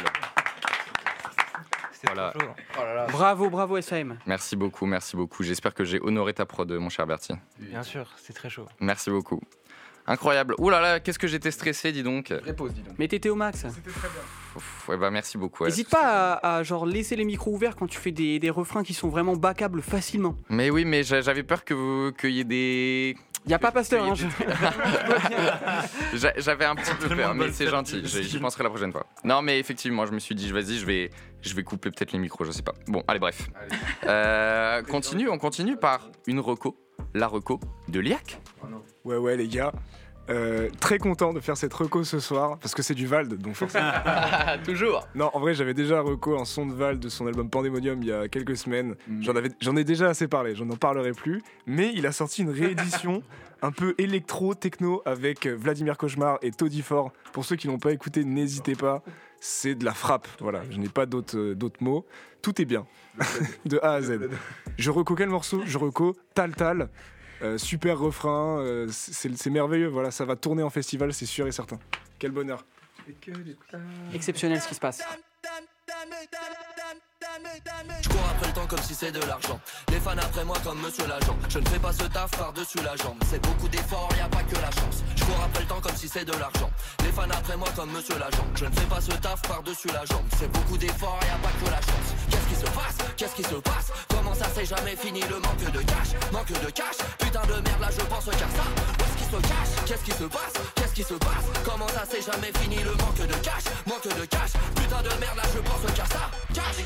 Voilà. Bravo, bravo S A M. Merci beaucoup, merci beaucoup. J'espère que j'ai honoré ta prod, mon cher Bertie. Bien sûr, c'est très chaud. Merci beaucoup. Incroyable. Ouh là là, qu'est-ce que j'étais stressé, dis donc. Répose, dis donc. Mais t'étais au max. C'était très bien. Ouf, ouais, bah merci beaucoup. ouais. N'hésite pas à, à genre laisser les micros ouverts quand tu fais des, des refrains qui sont vraiment backables facilement. Mais oui, mais j'a- j'avais peur que vous qu'il y ait des. Y a pas Pasteur, hein. je- J'a- J'avais un petit peu Tellement peur, mais mal c'est fait, gentil. le J'y style. penserai la prochaine fois. Non, mais effectivement, je me suis dit, vas-y, je vais, je vais couper peut-être les micros, je sais pas. Bon, allez, bref. Euh, continue, on continue par une reco, la reco de L I A C. Ouais, ouais, les gars. Euh, très content de faire cette reco ce soir parce que c'est du Vald, donc forcément. Toujours. Non, en vrai, j'avais déjà reco un son de Vald de son album Pandemonium il y a quelques semaines. J'en avais, j'en ai déjà assez parlé, j'en en parlerai plus. Mais il a sorti une réédition un peu électro techno avec Vladimir Cauchemar et Toddy Ford. Pour ceux qui l'ont pas écouté, n'hésitez pas. C'est de la frappe. Voilà, je n'ai pas d'autres, euh, d'autres mots. Tout est bien, de A à Z. Je reco quel morceau? Je reco Tal Tal. Euh, super refrain, euh, c'est, c'est merveilleux, voilà, ça va tourner en festival, c'est sûr et certain. Quel bonheur. Exceptionnel ce qui se passe. Je cours après le temps comme si c'est de l'argent. Les fans après moi comme monsieur l'agent. Je ne fais pas ce taf par-dessus la jambe. C'est beaucoup d'efforts, y a pas que la chance. Je cours après le temps comme si c'est de l'argent. Les fans après moi comme monsieur l'agent. Je ne fais pas ce taf par-dessus la jambe. C'est beaucoup d'efforts, y a pas que la chance. Qu'est-ce qui se passe? Qu'est-ce qui se passe? Comment ça c'est jamais fini le manque de cash? Manque de cash? Putain de merde là je pense car ça. Où est-ce qu'il se cache? Qu'est-ce qui se passe? Qu'est-ce qui se passe? Comment ça c'est jamais fini le manque de cash? Manque de cash? Putain de merde là je pense car ça. Cash.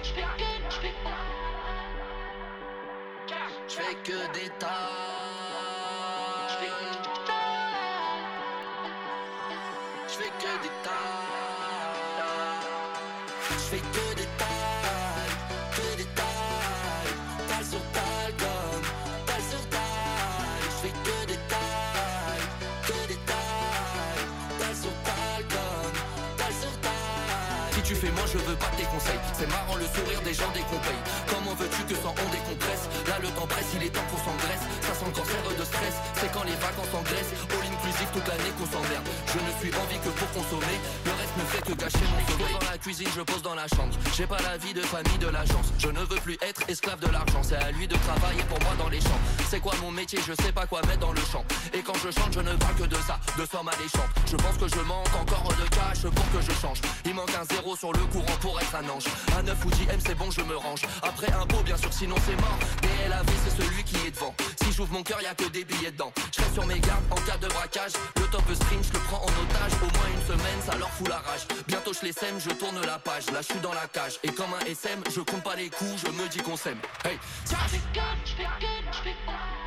Je fais que des tas. Je fais que des tas. Je fais que des tailles, que des tailles. Taille sur taille comme taille sur taille. Je fais que des tailles, que des tailles. Taille sur taille comme taille sur taille. Si tu fais moi je veux pas tes conseils. C'est marrant le sourire des gens dès qu'on paye. Comment veux-tu que sans on décompresse? Là le temps presse, il est temps qu'on s'engraisse. Ça sent le cancer de stress. C'est quand les vacances engraissent. All inclusive toute l'année qu'on s'emmerde. Je ne suis en vie que pour consommer. Le reste ne fait que gâcher mon sommeil. Dans la cuisine, je pose dans la chambre. J'ai pas la vie de famille de l'agence. Je ne veux plus être esclave de l'argent. C'est à lui de travailler pour moi dans les champs. C'est quoi mon métier? Je sais pas quoi mettre dans le champ. Et quand je chante, je ne parle que de ça, de somme alléchante. Je pense que je manque encore de cash pour que je change. Il manque un zéro sur le courant pour être un ange. Un neuf ou dix M, c'est bon, je me range. Après impôt, bien sûr, sinon c'est mort. D L A V, c'est celui qui est devant. Si j'ouvre mon cœur, y a que des billets dedans. Je reste sur mes gardes en cas de braquage. Le top stream, je le prends en otage. Au moins une semaine, ça leur fout la rage. Bientôt je les sème, je tourne la page. Là, je suis dans la cage. Et comme un S M, je compte pas les coups, je me dis qu'on s'aime. Hey, tiens, je fais que, je fais que, je fais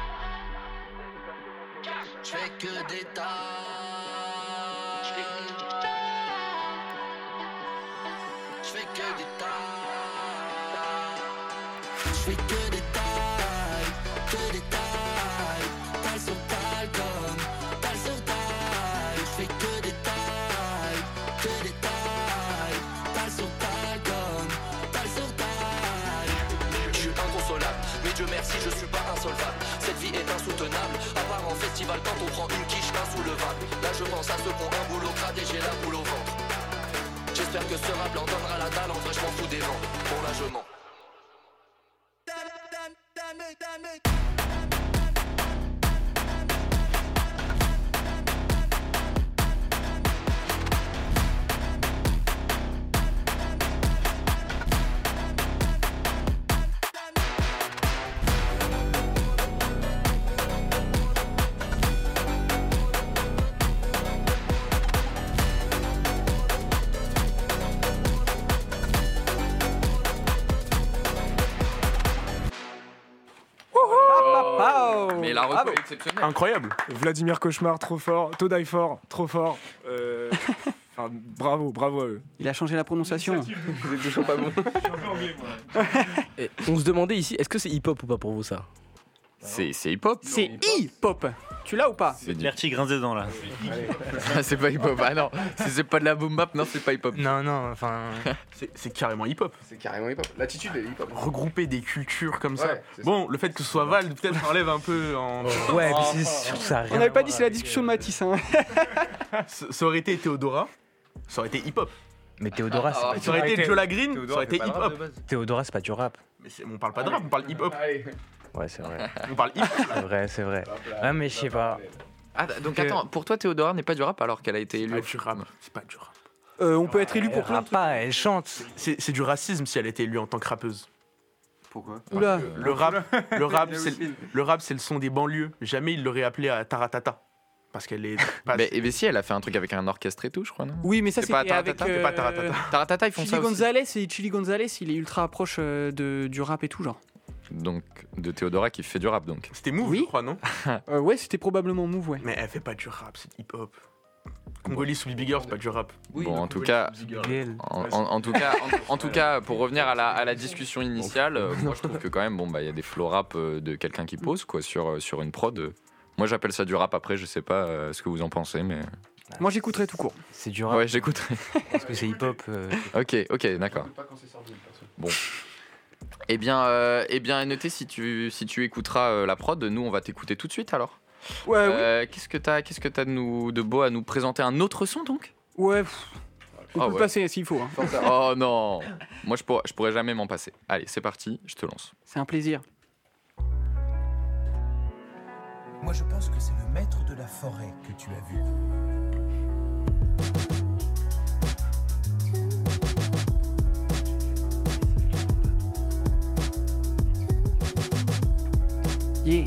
Je fais que des tas. Je fais que Je fais que des tas. Je fais que des tailles, que des tailles. Taille sur taille comme taille sur taille. Je fais que des tailles, que des tailles. Taille sur taille comme taille sur taille. Je suis inconsolable, mais Dieu merci, je suis pas insolvable. Cette vie est insoutenable. À part en festival, quand on prend une quiche insoulevable. Là je pense à ceux qui ont un boulot crade et j'ai la boule au ventre. J'espère que ce rap leur donnera la dalle. En vrai je m'en fous des vents. Bon là je mens. Mais la reco est exceptionnelle. Incroyable. Vladimir Cauchemar, trop fort. Todai fort, trop fort. Euh, enfin, bravo, bravo à eux. Il a changé la prononciation. Vous êtes toujours pas bon. Et on se demandait ici, est-ce que c'est hip-hop ou pas pour vous ça? C'est, c'est hip-hop. C'est hip-hop. Tu l'as ou pas? C'est Lerty grince des dents là. C'est pas hip-hop. Ah non, c'est, c'est pas de la boom bap, non, c'est pas hip-hop. Non, non, enfin. C'est, c'est carrément hip-hop. C'est carrément hip-hop. L'attitude est hip-hop. Regrouper des cultures comme ça. Ouais, c'est Bon, le fait que ce soit Val, peut-être enlève un peu en. Ouais, puis c'est surtout ça. On n'avait pas dit c'est la discussion de Matisse. Hein. Ça ça aurait été Théodora, ça aurait été hip-hop. Mais Théodora, c'est Ah, pas ça aurait été Joe Green, ça aurait été fait pas de rap hip-hop. Théodora, c'est pas du rap. Mais c'est- on parle pas de rap, on parle hip-hop. Allez. Ouais, c'est vrai. On parle hip-hop. C'est vrai, c'est vrai. Ouais, mais je sais pas. Ah, donc Que- attends, pour toi Théodora n'est pas du rap alors qu'elle a été C'est élue pas au du rap. C'est pas du rap. Euh, on peut être élu pour Elle plein de rappe pas, elle chante. C'est c'est du racisme si elle était élue en tant que rappeuse. Pourquoi? Oula. Le rap, le rap, c'est le rap, c'est le son des banlieues. Jamais il l'aurait appelé à Taratata. Parce qu'elle est. Pas... Mais et si elle a fait un truc avec un orchestre et tout, je crois, non? Oui, mais ça C'est c'est pas avec Taratata, euh, c'est pas Taratata. Taratata, ils font Chili ça aussi. Gonzalez et Chili Gonzalez, il est ultra proche euh, de, du rap et tout genre. Donc de Théodora qui fait du rap donc. C'était Move, Oui. je crois, non? Euh, ouais, c'était probablement Move, ouais. Mais elle fait pas du rap, c'est hip-hop. Congolais sous Bigger, c'est pas du rap. Bon, en tout cas, en, en- en tout cas, en, en tout cas, pour revenir à la, à la discussion initiale, euh, moi je trouve que quand même, bon bah il y a des flow rap euh, de quelqu'un qui pose quoi sur euh, sur une prod. euh. Moi j'appelle ça du rap. Après, je sais pas euh, ce que vous en pensez, mais Moi j'écouterai tout court. C'est du rap. ouais, j'écouterai. Parce que c'est hip-hop. euh, Ok, ok, d'accord. Bon. Eh bien, euh, eh bien, notez si tu si tu écouteras euh, la prod, nous on va t'écouter tout de suite alors. Ouais, Euh, Qu'est-ce que t'as, qu'est-ce que t'as de, nous, de beau à nous présenter un autre son donc? oui. Ouais. pff, On Ah peut ouais. le passer s'il faut. Hein. Oh non, moi je pourrais, je pourrais jamais m'en passer. Allez, c'est parti, je te lance. C'est un plaisir. Moi je pense que c'est le maître de la forêt que tu as vu. Yeah.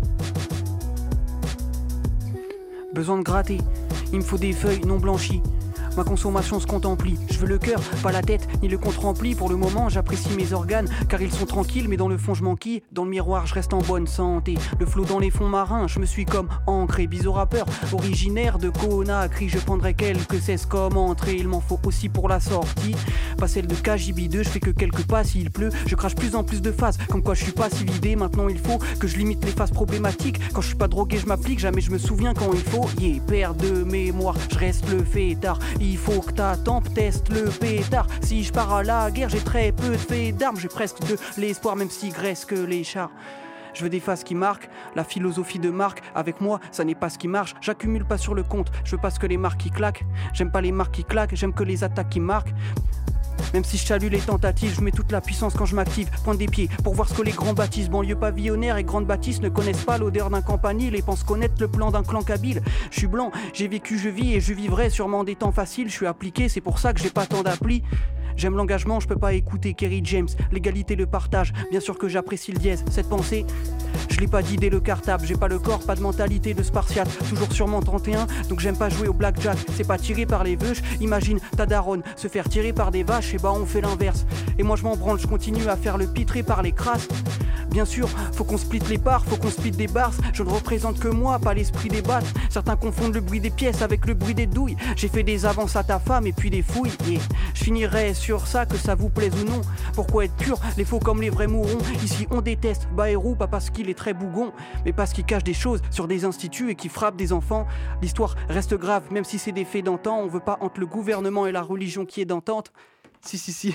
Besoin de gratter, il me faut des feuilles non blanchies. Ma consommation se contemplie. Je veux le cœur, pas la tête, ni le compte rempli. Pour le moment, j'apprécie mes organes, car ils sont tranquilles, mais dans le fond, je m'enquille. Dans le miroir, je reste en bonne santé. Le flot dans les fonds marins, je me suis comme ancré. Bisous rappeur, originaire de Conakry. Je prendrai quelques cesses comme entrée. Il m'en faut aussi pour la sortie. Pas celle de K J B deux, je fais que quelques pas s'il pleut. Je crache plus en plus de phases, comme quoi je suis pas si vidé. Maintenant, il faut que je limite les phases problématiques. Quand je suis pas drogué, je m'applique. Jamais je me souviens quand il faut. Yeah, père de mémoire, je reste le fêtard. Il faut que t'attends, teste le pétard. Si je pars à la guerre, j'ai très peu de faits d'armes. J'ai presque de l'espoir, même si graisse que les chars. Je veux des phases qui marquent, la philosophie de marque. Avec moi, ça n'est pas ce qui marche. J'accumule pas sur le compte, je veux pas ce que les marques qui claquent. J'aime pas les marques qui claquent, j'aime que les attaques qui marquent. Même si je salue les tentatives, je mets toute la puissance quand je m'active. Pointe des pieds pour voir ce que les grands bâtisses, banlieues pavillonnaires et grandes bâtisses ne connaissent pas l'odeur d'un campanile et pensent connaître le plan d'un clan kabyle. Je suis blanc, j'ai vécu, je vis et je vivrai sûrement des temps faciles. Je suis appliqué, c'est pour ça que j'ai pas tant d'applis. J'aime l'engagement, je peux pas écouter Kerry James. L'égalité, le partage, bien sûr que j'apprécie le dièse. Cette pensée, je l'ai pas dit dès le cartable. J'ai pas le corps, pas de mentalité de spartiate. Toujours sur mon trente et un, donc j'aime pas jouer au blackjack. C'est pas tiré par les veuches. Imagine ta daronne se faire tirer par des vaches, et bah on fait l'inverse. Et moi je m'en branle, je continue à faire le pitré par les crasses. Bien sûr, faut qu'on split les parts, faut qu'on split des bars. Je ne représente que moi, pas l'esprit des battes. Certains confondent le bruit des pièces avec le bruit des douilles. J'ai fait des avances à ta femme et puis des fouilles. Et je finirai sur ça, que ça vous plaise ou non. Pourquoi être pur, les faux comme les vrais mourront. Ici on déteste Bayrou, pas parce qu'il est très bougon, mais parce qu'il cache des choses sur des instituts et qui frappe des enfants. L'histoire reste grave, même si c'est des faits d'antan. On veut pas entre le gouvernement et la religion qui est d'entente. Si, si, si.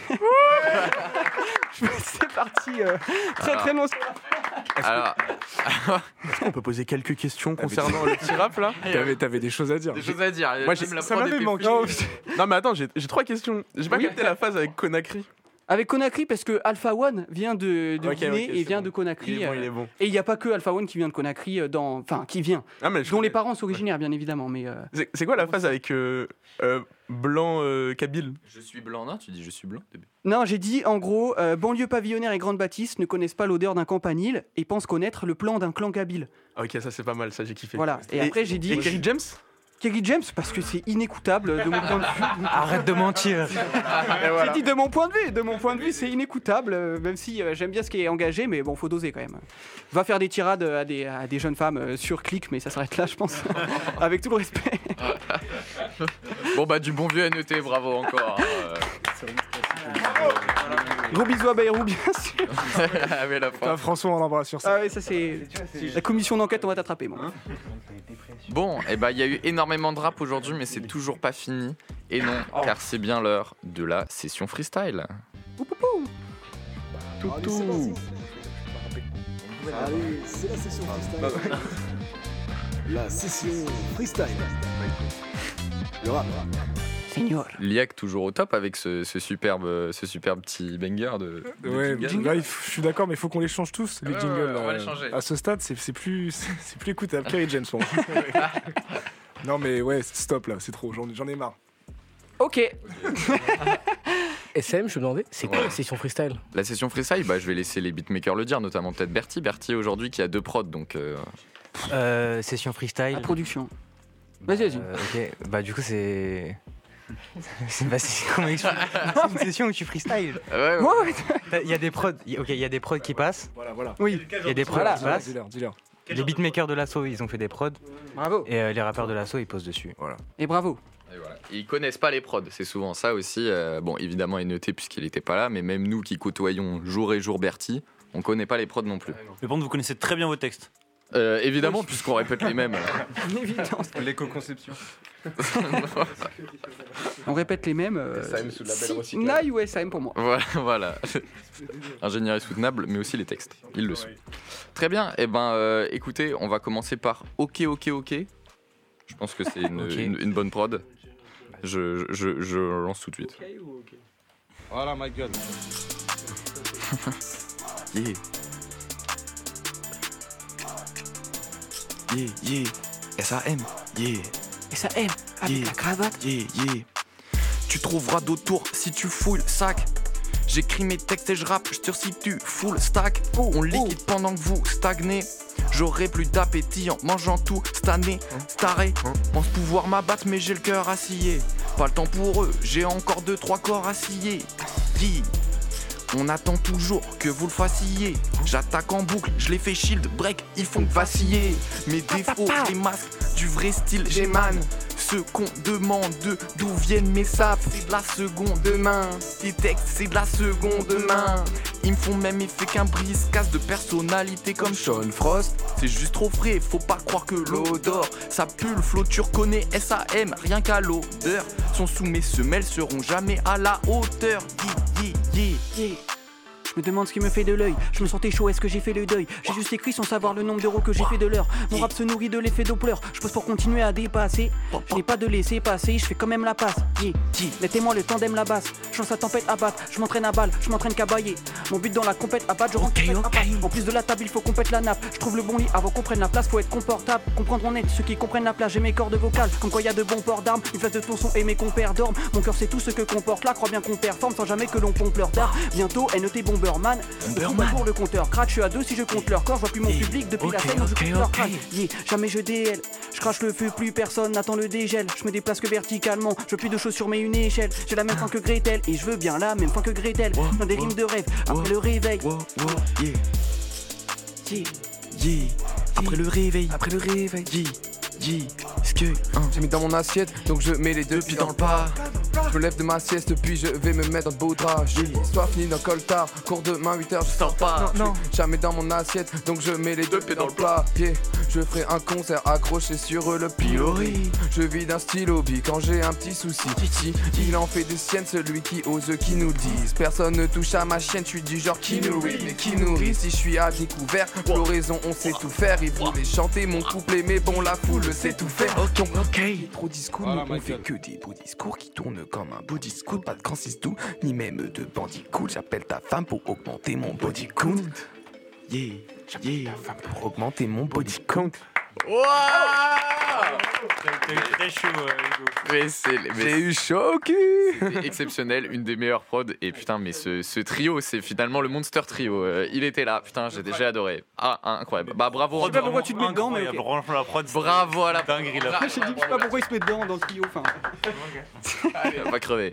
C'est parti. Euh, très, Alors. très long. Alors, Est-ce qu'on peut poser quelques questions concernant le petit rap là T'avais, t'avais des choses à dire. des choses à dire. Moi, Même j'ai- la ça prod m'avait était manqué. fluide. Non mais attends, j'ai j'ai trois questions. J'ai pas Oui. capté la phase avec Conakry. Avec Conakry, parce que Alpha One vient de, de Ok, Guinée ok, et c'est vient bon. de Conakry. Il est bon, euh, il est bon. Et il n'y a pas que Alpha One qui vient de Conakry, euh, dans, enfin qui vient, Ah, mais je dont connais. les parents sont originaires bien évidemment. Mais euh, C'est c'est quoi la phase avec euh, euh, blanc euh, Kabyle? Je suis blanc, non, tu dis je suis blanc. non, j'ai dit en gros, euh, banlieue pavillonnaire et grande bâtisse ne connaissent pas l'odeur d'un campanile et pensent connaître le plan d'un clan kabyle. Ah, ok, ça c'est pas mal, ça j'ai kiffé. Voilà. Et, après j'ai dit Et Kerry James? Kerry James parce que c'est inécoutable de mon point de vue. Arrête de mentir. J'ai dit de mon point de vue, de mon point de vue, c'est inécoutable, euh, même si euh, j'aime bien ce qui est engagé, mais bon, faut doser quand même. Va faire des tirades à des, à des jeunes femmes euh, sur clic, mais ça s'arrête là, je pense, avec tout le respect. Bon bah du bon vieux N E T, bravo encore. Euh, Gros bisous à Bayrou, bien sûr. avec la fin. T'as François, on l'embrasse sur ça. Ah oui, ça c'est la commission d'enquête, on va t'attraper, moi. Bon, et bah il y a eu énormément de rap aujourd'hui, mais c'est toujours pas fini. Et non, car c'est bien l'heure de la session freestyle. Toutou. Allez, c'est la session freestyle. La session freestyle. Le rap. Seigneur. Liac toujours au top avec ce, ce superbe, ce superbe petit banger de. de Ouais, jingle. là, il faut- je suis d'accord, mais il faut qu'on les change tous, les Ouais, jingles. ouais, on va euh, les changer. À ce stade, c'est, c'est plus, c'est, c'est plus écoutable. Kerry James, bon. Non, mais ouais, stop là, c'est trop, j'en, j'en ai marre. Ok. S M, je me demandais, c'est quoi Ouais. la session freestyle? La session freestyle, bah, je vais laisser les beatmakers le dire, notamment peut-être Bertie. Bertie aujourd'hui qui a deux prods, donc. euh, Euh, session freestyle. La production. Vas-y, vas-y. Euh, ok, bah du coup c'est. c'est bah, c'est- comment expliquer C'est une session où tu freestyle. Ouais, ouais. Ouais, Il y a des prods, il y a- ok, il y a des prods qui passent. Voilà, voilà. Oui. Il y a des prods Voilà, qui voilà, passent. dis-leur, dis-leur. Les beatmakers de l'assaut, ils ont fait des prods. Bravo. Et euh, les rappeurs de l'assaut, ils posent dessus. Voilà. Et bravo. Et voilà. Et ils connaissent pas les prods, c'est souvent ça aussi. euh, bon, évidemment, N E T puisqu'il était pas là, mais même nous qui côtoyons jour et jour Bertie, on connaît pas les prods non plus. Mais bon, vous connaissez très bien vos textes. Euh, évidemment, puisqu'on répète les mêmes. Une évidence. L'éco-conception. On répète les mêmes. Euh, S A M sous le label si, recyclable. Naï ou S A M pour moi. Voilà, voilà. Ingénierie soutenable, mais aussi les textes. Ils le sont. Très bien. Eh ben, euh, écoutez, on va commencer par OK, OK, OK. Je pense que c'est une, Ok. une- une bonne prod. Je, je, je lance tout de suite. Voilà ma gueule. Yeah. yeah, yeah. S A M, yeah. S A M, avec yeah. la cravate. Yeah, yeah. Tu trouveras d'autres tours si tu fouilles le sac. J'écris mes textes et je rappe, je te resitue full stack. On liquide pendant que vous stagnez. J'aurai plus d'appétit en mangeant tout cette année. Staré, pense pouvoir m'abattre mais j'ai le cœur acier. Pas le temps pour eux, j'ai encore deux trois corps acier. Yeah. On attend toujours que vous le fassiez. J'attaque en boucle, je les fais shield, break, ils font vaciller. Mes défauts, les masques, du vrai style, j'émane. Ce qu'on demande de d'où viennent mes sapes, c'est de la seconde main. Tes textes, c'est de la seconde main. Ils me font même effet qu'un brise-casse de personnalité comme Sean Frost. C'est juste trop frais, faut pas croire que l'odeur ça pue le flot, tu reconnais S A M, rien qu'à l'odeur. Son sous mes semelles seront jamais à la hauteur. Yeah, yeah, yeah, yeah. Je me demande ce qui me fait de l'œil. Je me sentais chaud, est-ce que j'ai fait le deuil? J'ai juste écrit sans savoir le nombre d'euros que j'ai fait de l'heure. Mon rap se nourrit de l'effet Doppler. Je pose pour continuer à dépasser. Je n'ai pas de laisser passer, je fais quand même la passe. Yeah, yeah. Mettez-moi le tandem la basse. Je lance la tempête à battre. Je m'entraîne à balle, je m'entraîne qu'à bailler. Mon but dans la compète à battre, je rentre okay, okay. En plus de la table, il faut qu'on pète la nappe. Je trouve le bon lit avant qu'on prenne la place, faut être confortable. Comprendre en net ceux qui comprennent la place. J'ai mes cordes vocales, comme quoi il y a de bons ports d'armes. Une place de ton son et mes compères dorment. Mon cœur c'est tout ce que comporte là, crois bien qu'on performe sans jamais que l'on pompe leur d'art. Bientôt N E T Bomberman. Bomberman. Pour le compteur, crache, je suis à deux si je compte leur corps, je vois plus mon hey. Public depuis okay, la scène où okay, je compte leur crâne. Yeah, jamais je D L, je crache le feu, plus personne n'attend le dégel. Je me déplace que verticalement, je veux plus de chaussures mais une échelle. J'ai la même fin que Gretel et je veux bien la même fin que Gretel. Dans des rimes de rêve, après wow. Le réveil. Wow, wow, yeah. Yeah, yeah. Après le réveil, après le réveil. Yeah, yeah. Ce que hein. J'ai mis dans mon assiette, donc je mets les deux pieds dans le pas. Je me lève de ma sieste puis je vais me mettre dans le beau drap. J'ai soif ni dans coltard, cours demain huit heures je sors pas. Non, non. Jamais dans mon assiette, donc je mets les deux pieds dans le plat. Yeah. Je ferai un concert accroché sur le pilori. Je vis d'un stylo bi quand j'ai un petit souci. Il en fait des siennes celui qui ose qui nous dise. Personne ne touche à ma chienne, je suis du genre qui nourrit. Mais qui nourrit si je suis à découvert. Floraison on sait tout faire. Il voulait chanter mon couplet mais bon la foule sait tout faire. Ok, ok. Trop discours, voilà, on fait que des beaux discours qui tournent comme un beau discours. Pas de grand six doux, ni même de bandits cool. J'appelle ta femme pour augmenter mon body count. Yeah, yeah. Ta femme pour augmenter mon body count. Waouh! T'as eu très chaud, Hugo. Mais c'est, mais J'ai eu chaud au cul. C'est exceptionnel, une des meilleures prods. Et putain, mais ce, ce trio, c'est finalement le Monster Trio. Euh, il était là, putain, j'ai déjà adoré. Ah, incroyable. Bah bravo. Je sais pas pourquoi tu te mets dedans, mais okay. La prod, bravo à la dinguerie là. Je sais pas pourquoi il se met dedans dans le trio. Enfin. Il va pas crever.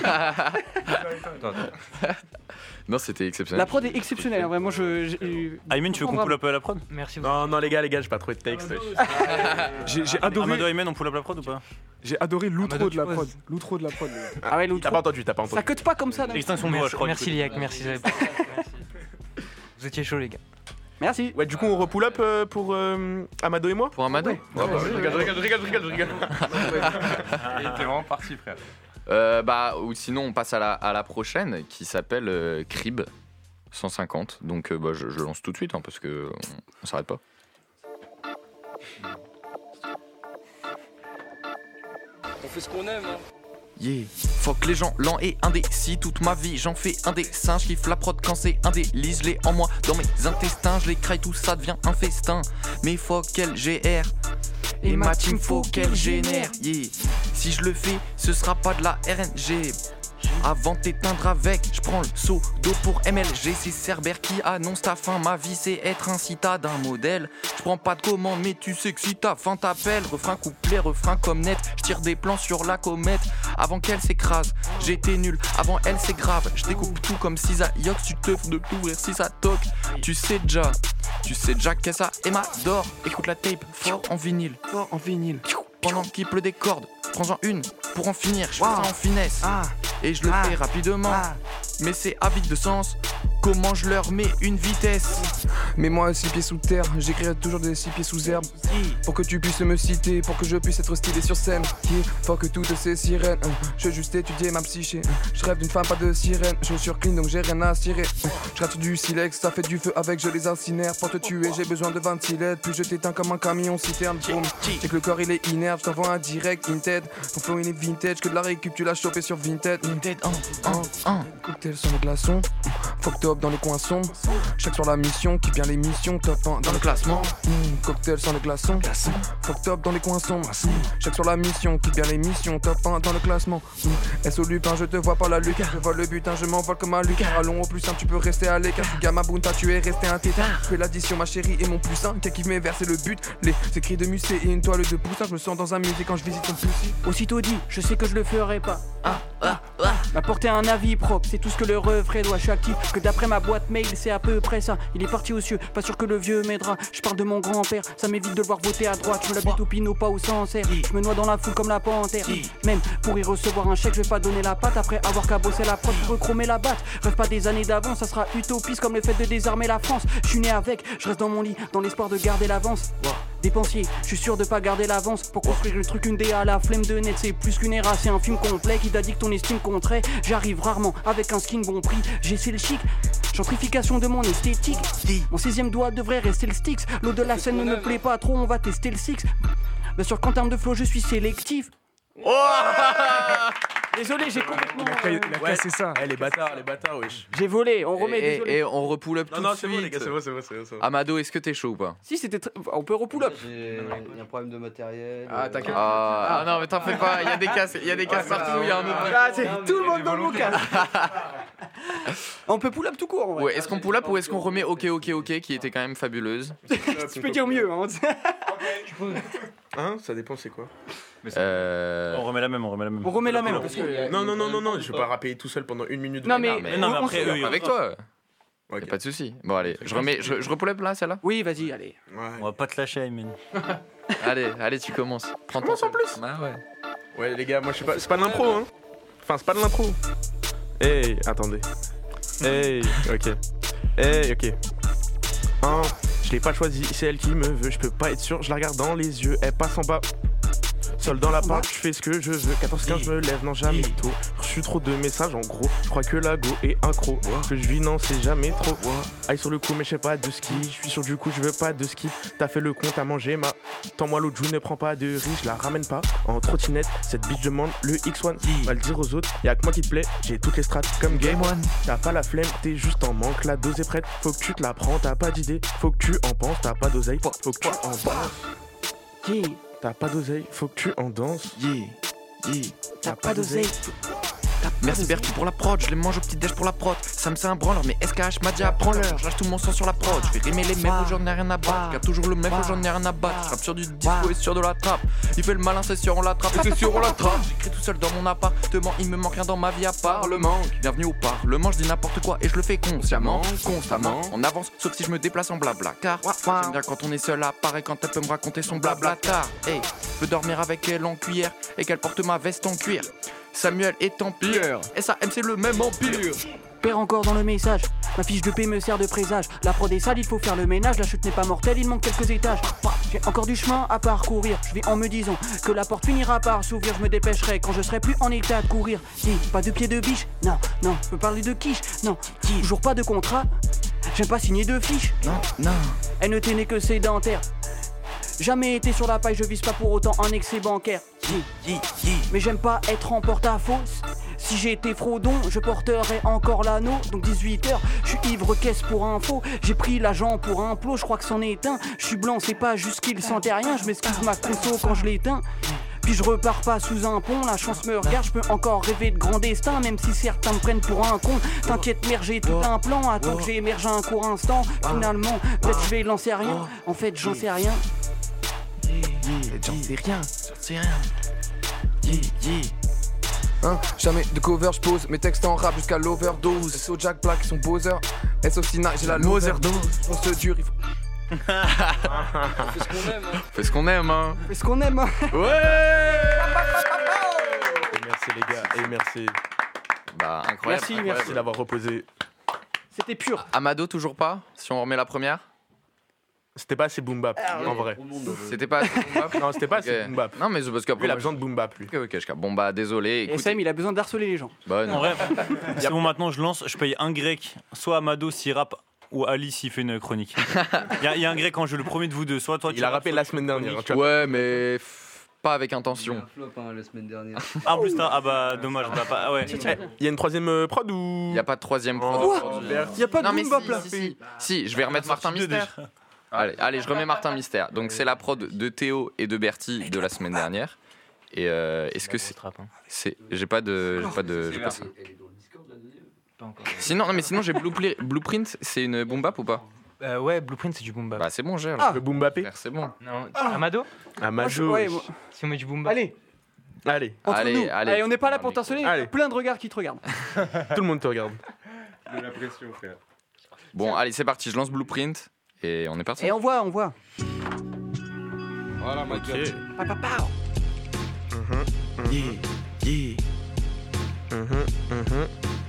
Non, c'était exceptionnel. La prod est exceptionnelle, hein, vraiment. Je. Ayman, tu veux qu'on pull up la prod? Merci beaucoup. Non, non, les gars, les gars, j'ai pas trouvé de texte. J'ai, j'ai adoré. Amado Ayman, on pull up la prod ou pas? J'ai adoré l'outro de la prod. L'outro de la prod. Ah ouais, l'outro. T'as pas entendu, t'as pas entendu. Ça cut pas comme ça. Extinction de voix, je crois. Merci Liac, merci. Vous étiez chaud les gars. Merci. Ouais, du coup, on repull up euh, pour euh, Amado et moi? Pour Amado? Ouais, ouais, ouais, je rigole, je rigole, je rigole, je rigole, je rigole. Il était vraiment parti, frère. Euh, bah, ou sinon, on passe à la, à la prochaine qui s'appelle euh, Crib cent cinquante. Donc, euh, bah, je, je lance tout de suite hein, parce que on, on s'arrête pas. On fait ce qu'on aime, hein. Yeah, fuck les gens lents et indécis. Toute ma vie j'en fais un dessin. Je kiffe la prod quand c'est indélice. Je l'ai en moi dans mes intestins. Je les craille, tout ça devient un festin. Mais fuck qu'elle G R. Et ma team faut qu'elle génère. Yeah, si je le fais ce sera pas de la R N G. Avant de t'éteindre avec, je prends le seau d'eau pour M L G. C'est Cerber qui annonce ta fin. Ma vie c'est être un citadin modèle. Je prends pas de commande mais tu sais que si ta fin t'appelle. Refrain couplet, refrain comme net. Je tire des plans sur la comète avant qu'elle s'écrase. J'étais nul, avant elle c'est grave. Je découpe tout comme Cisa Yox. Tu te fous de t'ouvrir si ça toque. Tu sais déjà, tu sais déjà qu'est ça et m'adore. Écoute la tape, fort en vinyle, fort en vinyle. Pendant qu'il pleut des cordes, prends-en une pour en finir. Je fais wow. Ça en finesse ah. Et je le ah. fais rapidement ah. Mais c'est avide de sens. Comment je leur mets une vitesse? Mets-moi six pieds sous terre, j'écrirai toujours des six pieds sous herbe. Pour que tu puisses me citer, pour que je puisse être stylé sur scène. Faut que toutes ces sirènes, je veux juste étudier ma psyché. Je rêve d'une femme, pas de sirène, je suis clean donc j'ai rien à cirer. Je rate du silex, ça fait du feu avec, je les incinère. Pour te tuer, j'ai besoin de vingt-six L E D, puis je t'éteins comme un camion citerne. Boum, c'est que le corps il est inerte, je t'envoie un direct, Vinted. Ton flow il est vintage, que de la récup, tu l'as chopé sur Vinted. Vinted, un, un, un. Cocktail sur le glaçon, fuck toi. top dans les coins sombres. Check sur la mission, qui bien l'émission, top un dans le classement. Mmh, cocktail sans les glaçons. Fuck top dans les coins sombres. Check sur la mission, qui bien l'émission, top un dans le classement. Mmh. S O Lupin, je te vois pas la lucarne. Je vole le butin, je m'envole comme un lucarne. Allons au plus simple, tu peux rester à l'écart. Gamma Bunta, tu es resté un tétard. Fais l'addition, ma chérie, et mon plus un. Qu'est-ce qui met vers, c'est le but. Les écrits de musée et une toile de poussin. Je me sens dans un musée quand je visite ton poussi. Aussitôt dit, je sais que je le ferai pas. Ah, ah, ah. M'apporter un avis propre, c'est tout ce que le refrain doit. Je suis actif, que d'après ma boîte mail, c'est à peu près ça. Il est parti aux cieux, pas sûr que le vieux m'aidera. Je parle de mon grand-père, ça m'évite de le voir voter à droite. Je me l'habite au pinot, pas au Sancerre. Je me noie dans la foule comme la panthère. Même pour y recevoir un chèque, je vais pas donner la patte après avoir cabossé la prod pour recromer la batte. Rêve pas des années d'avant, ça sera utopiste comme le fait de désarmer la France. Je suis né avec, je reste dans mon lit, dans l'espoir de garder l'avance. Dépensier, je suis sûr de pas garder l'avance. Pour construire le truc, une D A, la flemme de net, c'est plus qu'une era, c'est un film complet qui t'a dit que ton estime compterait. J'arrive rarement avec un skin bon prix, j'essaie le chic. Gentrification de mon esthétique. Mon sixième doigt devrait rester le Styx. L'eau de la scène ne me plaît pas trop, on va tester le six. Bien sûr qu'en termes de flow, je suis sélectif. Oh désolé, j'ai complètement. Il a, ca- il a Ouais. cassé ça. Eh, les bâtards, les bâtards, wesh. J'ai volé, on remet. Et, désolé. et, et on repull up Non, tout non, de c'est suite. bon, les gars, c'est bon, c'est bon, c'est bon, c'est bon. Amado, est-ce que t'es chaud ou pas? Si, c'était. Très... On peut repull up. J'ai il y a un problème de matériel. Ah, euh, t'inquiète. Ah, ah non, mais t'en fais pas, il y a des casses, il y a des casses partout, il y a un autre. Ah, c'est tout le monde dans le boucan. On peut pull up tout court. En vrai. Ouais, est-ce qu'on pull up ou est-ce qu'on remet OK, OK, OK qui était quand même fabuleuse? Tu peux dire mieux. Hein. Hein, ça dépend, c'est quoi. Euh... On remet la même, on remet la même. On remet la même. Parce que... Non, non, non, non, non, je vais pas rapper tout seul pendant une minute. Non, mais, mais non, mais on- après, on- eux, ils Avec toi. Ok. Y a pas de souci. Bon, allez, je remets, je, je repull up là, celle-là? Oui, vas-y, allez. On va pas te lâcher, Ayman. Allez, allez, tu commences. Prends ton en plus. Ah ouais. Ouais, les gars, moi je sais pas, c'est pas de l'impro, hein. Enfin, c'est pas de l'impro. Hey, attendez. Hey, ok. Hey, ok. Hein, je l'ai pas choisi, c'est elle qui me veut. Je peux pas être sûr, je la regarde dans les yeux. Elle passe en bas. Seul dans la parc, je fais ce que je veux. quatorze quinze, je me lève, non, jamais tôt. Reçu trop de messages, en gros. Je crois que la go est accro. Que je vis, non, c'est jamais trop. Aïe sur le coup, mais je sais pas de ski. Je suis sur du coup, je veux pas de ski. T'as fait le con, t'as mangé ma. Tends-moi l'autre joue, ne prends pas de riz, je la ramène pas. En trottinette, cette bitch demande le X un. Va le dire aux autres, y'a que moi qui te plaît. J'ai toutes les strates comme Game One. T'as pas la flemme, t'es juste en manque. La dose est prête, faut que tu te la prends. T'as pas d'idée, faut que tu en penses. T'as pas d'oseille, faut que tu en danses. T'as pas d'oseille, faut que tu en danses. Yeah, yeah. T'as pas d'oseille. Merci Bertie pour la prod, je les mange au petit déj pour la prod. Ça me c'est un branleur, mais S K H m'a dit apprends-leur. Je lâche tout mon sang sur la prod, je vais rimer les mecs où j'en ai rien à battre. Je garde toujours le mec où j'en ai rien à battre. Je rappe sur du disco et sur de la trappe. Il fait le malin, c'est sûr on l'attrape, et c'est sûr on l'attrape. J'écris tout seul dans mon appartement, il me manque rien dans ma vie à part le manque. Bienvenue au Parlement, je dis n'importe quoi et je le fais consciemment, constamment. On avance, sauf si je me déplace en blabla. Car j'aime bien quand on est seul à part et quand elle peut me raconter son blabla tard. Hey, je peux dormir avec elle en cuillère et qu'elle porte ma veste en cuir. Samuel est empire, S A M c'est le même empire. Père encore dans le message, ma fiche de paix me sert de présage. La prod est sale, il faut faire le ménage. La chute n'est pas mortelle, il manque quelques étages. J'ai encore du chemin à parcourir. Je vais en me disant que la porte finira par s'ouvrir. Je me dépêcherai quand je serai plus en état de courir. Si, pas de pied de biche, non, non. Je peux parler de quiche, non. Toujours pas de contrat, j'aime pas signer de fiche. Non, non. N E T n'est que sédentaire. Jamais été sur la paille, je vise pas pour autant un excès bancaire. Mais j'aime pas être en porte-à-faux. Si j'étais fraudon, je porterais encore l'anneau. Donc dix-huit heures, je suis ivre, caisse pour info. J'ai pris l'agent pour un plot, je crois que c'en est un. Je suis blanc, c'est pas juste qu'il sentait rien. Je m'excuse ma conso quand je l'éteins. Puis je repars pas sous un pont, la chance me regarde, je peux encore rêver de grands destins, même si certains me prennent pour un con. T'inquiète merde, j'ai tout un plan, attends que j'émerge un court instant. Finalement, peut-être je vais lancer rien, en fait j'en sais rien. J'en sais rien, j'en sais rien. Yeah, yeah. Hein, jamais de cover, je pose mes textes en rap jusqu'à l'overdose. S O Jack Black, son poser. S O Sina, j'ai la overdose. On se dure, il faut. Fais ce qu'on aime. Hein. Fais ce qu'on aime, hein. Fais ce qu'on aime, hein. Ouais. Et merci les gars, et merci. Bah, incroyable. Merci, incroyable. Merci d'avoir reposé. C'était pur. Amado, toujours pas? Si on remet la première? C'était pas assez boom bap, en vrai. C'était pas assez boom bap? Non, c'était pas assez Ok. boom bap. Non, mais c'est parce qu'après. Lui, il a besoin de boom bap, lui. Ok, ok, je capte. Bon, bah, désolé. Et Écoute. Sam, il a besoin d'harceler les gens. Bah, non. En vrai, c'est bon, maintenant je lance, je paye un grec, soit Amado s'il rappe, ou Ali s'il fait une chronique. Il y, a- il y a un grec en jeu, le premier de vous deux, soit toi tu Il a rappes, rappé soit la tu semaine fais une dernière. chronique. tu vois. Ouais, mais. pas avec intention. Un flop hein, la semaine dernière. Ah, en plus, t'as- ah bah dommage, bah, pas, ah ouais. Il y a une troisième euh, prod ou Il y a pas de troisième prod. Oh, aujourd'hui. Bertie. Y a pas de Non, mais boom bap si, là. si, si. Si, je vais remettre Martin Mystère. Allez, allez, je remets Martin Mystère. Donc c'est la prod de Théo et de Bertie de la semaine dernière. Et euh, est-ce que c'est, c'est, j'ai pas de, j'ai pas de, j'ai pas ça. Sinon, non mais sinon j'ai Blueprint. Blueprint, c'est une boom bap ou pas? Euh, ouais, Blueprint, c'est du boom bap. Bah c'est bon, gère. Ah. Le boom bapé. C'est bon. Non, Amado Amado. Ouais, moi- Si on met du boom bap. Allez, Allez, entre Allez, nous. allez. on n'est pas là pour t'insoler. Allez. Plein de regards qui te regardent. tout le monde te regarde. De la pression, frère. Bon, allez, c'est parti. Je lance Blueprint et on est parti. Et on voit, on voit. Voilà, ma gueule. Pa, pa, pa. Mhm, Yeah, yeah. mhm, mhm.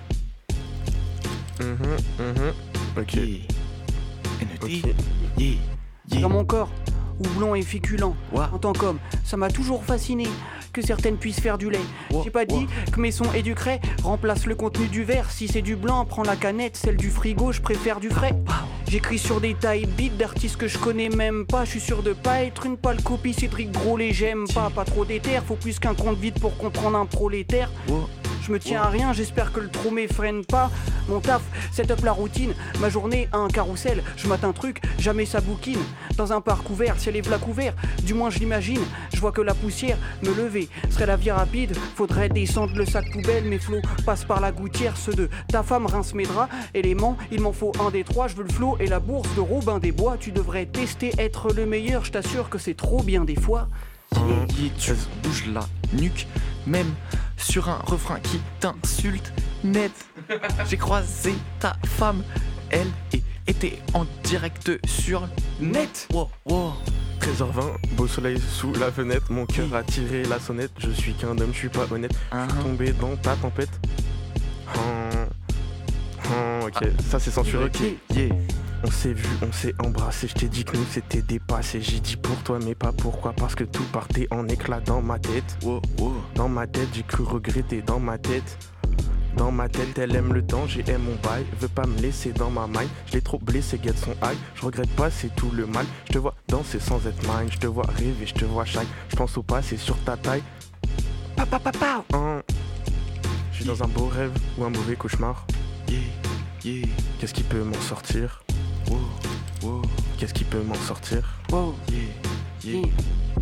Mhm, mhm. Ok. N E T. Ok. Yeah, yeah. Dans mon corps, houblon et féculent, en tant qu'homme, ça m'a toujours fasciné que certaines puissent faire du lait. J'ai pas dit que mes sons et du cray remplacent le contenu du verre. Si c'est du blanc, prends la canette, celle du frigo, je préfère du frais. J'écris sur des tailles beats d'artistes que je connais même pas. Je suis sûr de pas être une pâle copie. Cédric Grolet, j'aime pas, pas trop d'éther. Faut plus qu'un compte vide pour comprendre un prolétaire. Je me tiens à rien, j'espère que le trou m'effraie pas. Mon taf, set up la routine. Ma journée, un carrousel. Je mate un truc, jamais ça bouquine. Dans un parc ouvert, ciel et v'là couvert. Du moins je l'imagine, je vois que la poussière me lever serait la vie rapide. Faudrait descendre le sac poubelle. Mes flots passent par la gouttière. Ceux de ta femme rince mes draps. Élément, il m'en faut un des trois. Je veux le flot et la bourse de Robin des Bois. Tu devrais tester être le meilleur. Je t'assure que c'est trop bien des fois. Yeah, tu bouges la nuque, même sur un refrain qui t'insulte net. J'ai croisé ta femme, elle est- était en direct sur net. Wow, wow. treize heures vingt, beau soleil sous la fenêtre, mon cœur a tiré la sonnette, je suis qu'un homme, je suis pas honnête, je suis tombé dans ta tempête. Hum, hum, ok, ça c'est censuré. Ok, yeah. On s'est vu, on s'est embrassé, je t'ai dit que nous c'était dépassé. J'ai dit pour toi mais pas pourquoi, parce que tout partait en éclat dans ma tête. Wow, wow. Dans ma tête, j'ai cru regretter dans ma tête. Dans ma tête, elle aime le temps, j'ai aime mon bail. Veut pas me laisser dans ma maille, je l'ai trop blessé, get son high. Je regrette pas, c'est tout le mal. Je te vois danser sans être mine, je te vois rêver, je te vois shy. Je pense au passé sur ta taille. Pa pa pa pa. Hein. Je suis dans un beau rêve ou un mauvais cauchemar. Yeah, yeah. Qu'est-ce qui peut m'en sortir? Wow, wow. Qu'est-ce qui peut m'en sortir? Wow. Yeah, yeah.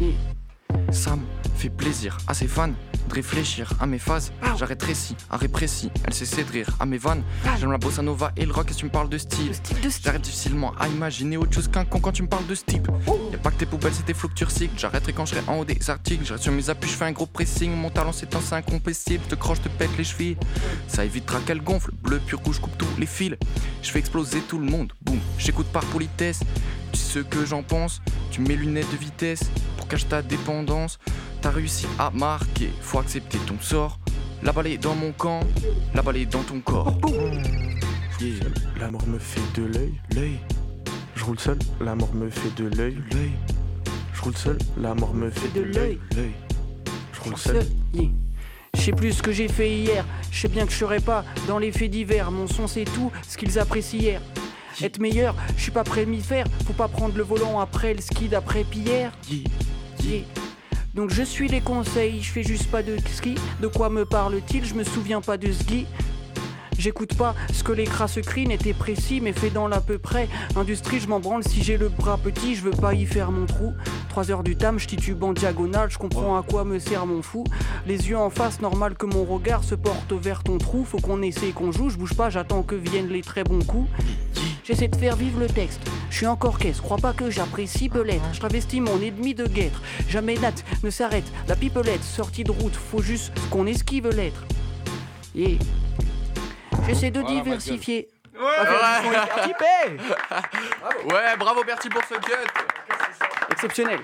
Ça me fait plaisir à ses fans de réfléchir à mes phases. J'arrête récit, arrêt précis, elle cesse de rire à mes vannes. J'aime la bossa nova et le rock, et tu me parles de style. J'arrête difficilement à imaginer autre chose qu'un con quand tu me parles de style. Y'a pas que tes poubelles, c'est tes flots que tu recycles. J'arrêterai quand je serai en haut des articles. J'arrête sur mes appuis, je fais un gros pressing. Mon talent s'étend, c'est incompressible. Je te croche, je te pète les chevilles. Ça évitera qu'elle gonfle. Bleu, pur, rouge, coupe tous les fils. Je fais exploser tout le monde. Boum, j'écoute par politesse. Tu sais ce que j'en pense. Tu mets lunettes de vitesse pour cacher ta dépendance. T'as réussi à marquer, faut accepter ton sort. La balle est dans mon camp, la balle est dans ton corps. Yeah. La mort me fait de l'œil, l'œil. Je roule seul, la mort me fait de l'œil, l'œil. Je roule seul, la mort me fait de l'œil, l'œil. Je roule seul. Yeah. Je sais plus ce que j'ai fait hier, je sais bien que je serai pas dans les faits divers. Mon son c'est tout ce qu'ils apprécient hier. Être meilleur, je suis pas prêt de m'y faire. Faut pas prendre le volant après le ski d'après Pierre. Yeah. Yeah. Donc je suis les conseils, je fais juste pas de ski. De quoi me parle-t-il? Je me souviens pas de ski. J'écoute pas ce que les crasses crient, n'était précis mais fait dans l'à peu près. Industrie, je m'en branle si j'ai le bras petit, je veux pas y faire mon trou. Trois heures du tam, je titube en diagonale, je comprends à quoi me sert mon fou. Les yeux en face, normal que mon regard se porte vers ton trou. Faut qu'on essaie qu'on joue, je bouge pas, j'attends que viennent les très bons coups. J'essaie de faire vivre le texte, je suis encore caisse, crois pas que j'apprécie belette. Je travestis mon ennemi de guêtre, jamais Nat ne s'arrête. La pipelette, sortie de route, faut juste qu'on esquive l'être. Yeah. J'essaie de Voilà, diversifier. Ouais, ouais. Ouais, bravo Bertie pour ce cut. Exceptionnel.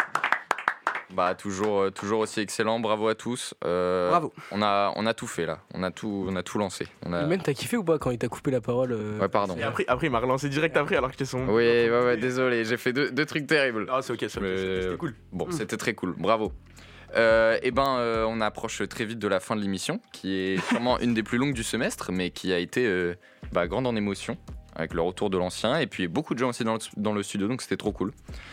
Bah toujours, euh, toujours aussi excellent. Bravo à tous. Euh, Bravo. On a, on a tout fait là. On a tout, on a tout lancé. On a... Même t'as kiffé ou pas quand il t'a coupé la parole euh... Ouais, pardon. Et après, après, il m'a relancé direct après alors que j'étais son. Oui, ouais, ouais, désolé. J'ai fait deux, deux trucs terribles. Ah, c'est ok, c'est ok, Mais- c'était cool. Bon, c'était très cool. Bravo. Euh, et ben, euh, on approche très vite de la fin de l'émission, qui est sûrement une des plus longues du semestre, mais qui a été euh, bah, grande en émotion avec le retour de l'ancien et puis beaucoup de gens aussi dans le, dans le studio, donc c'était trop cool.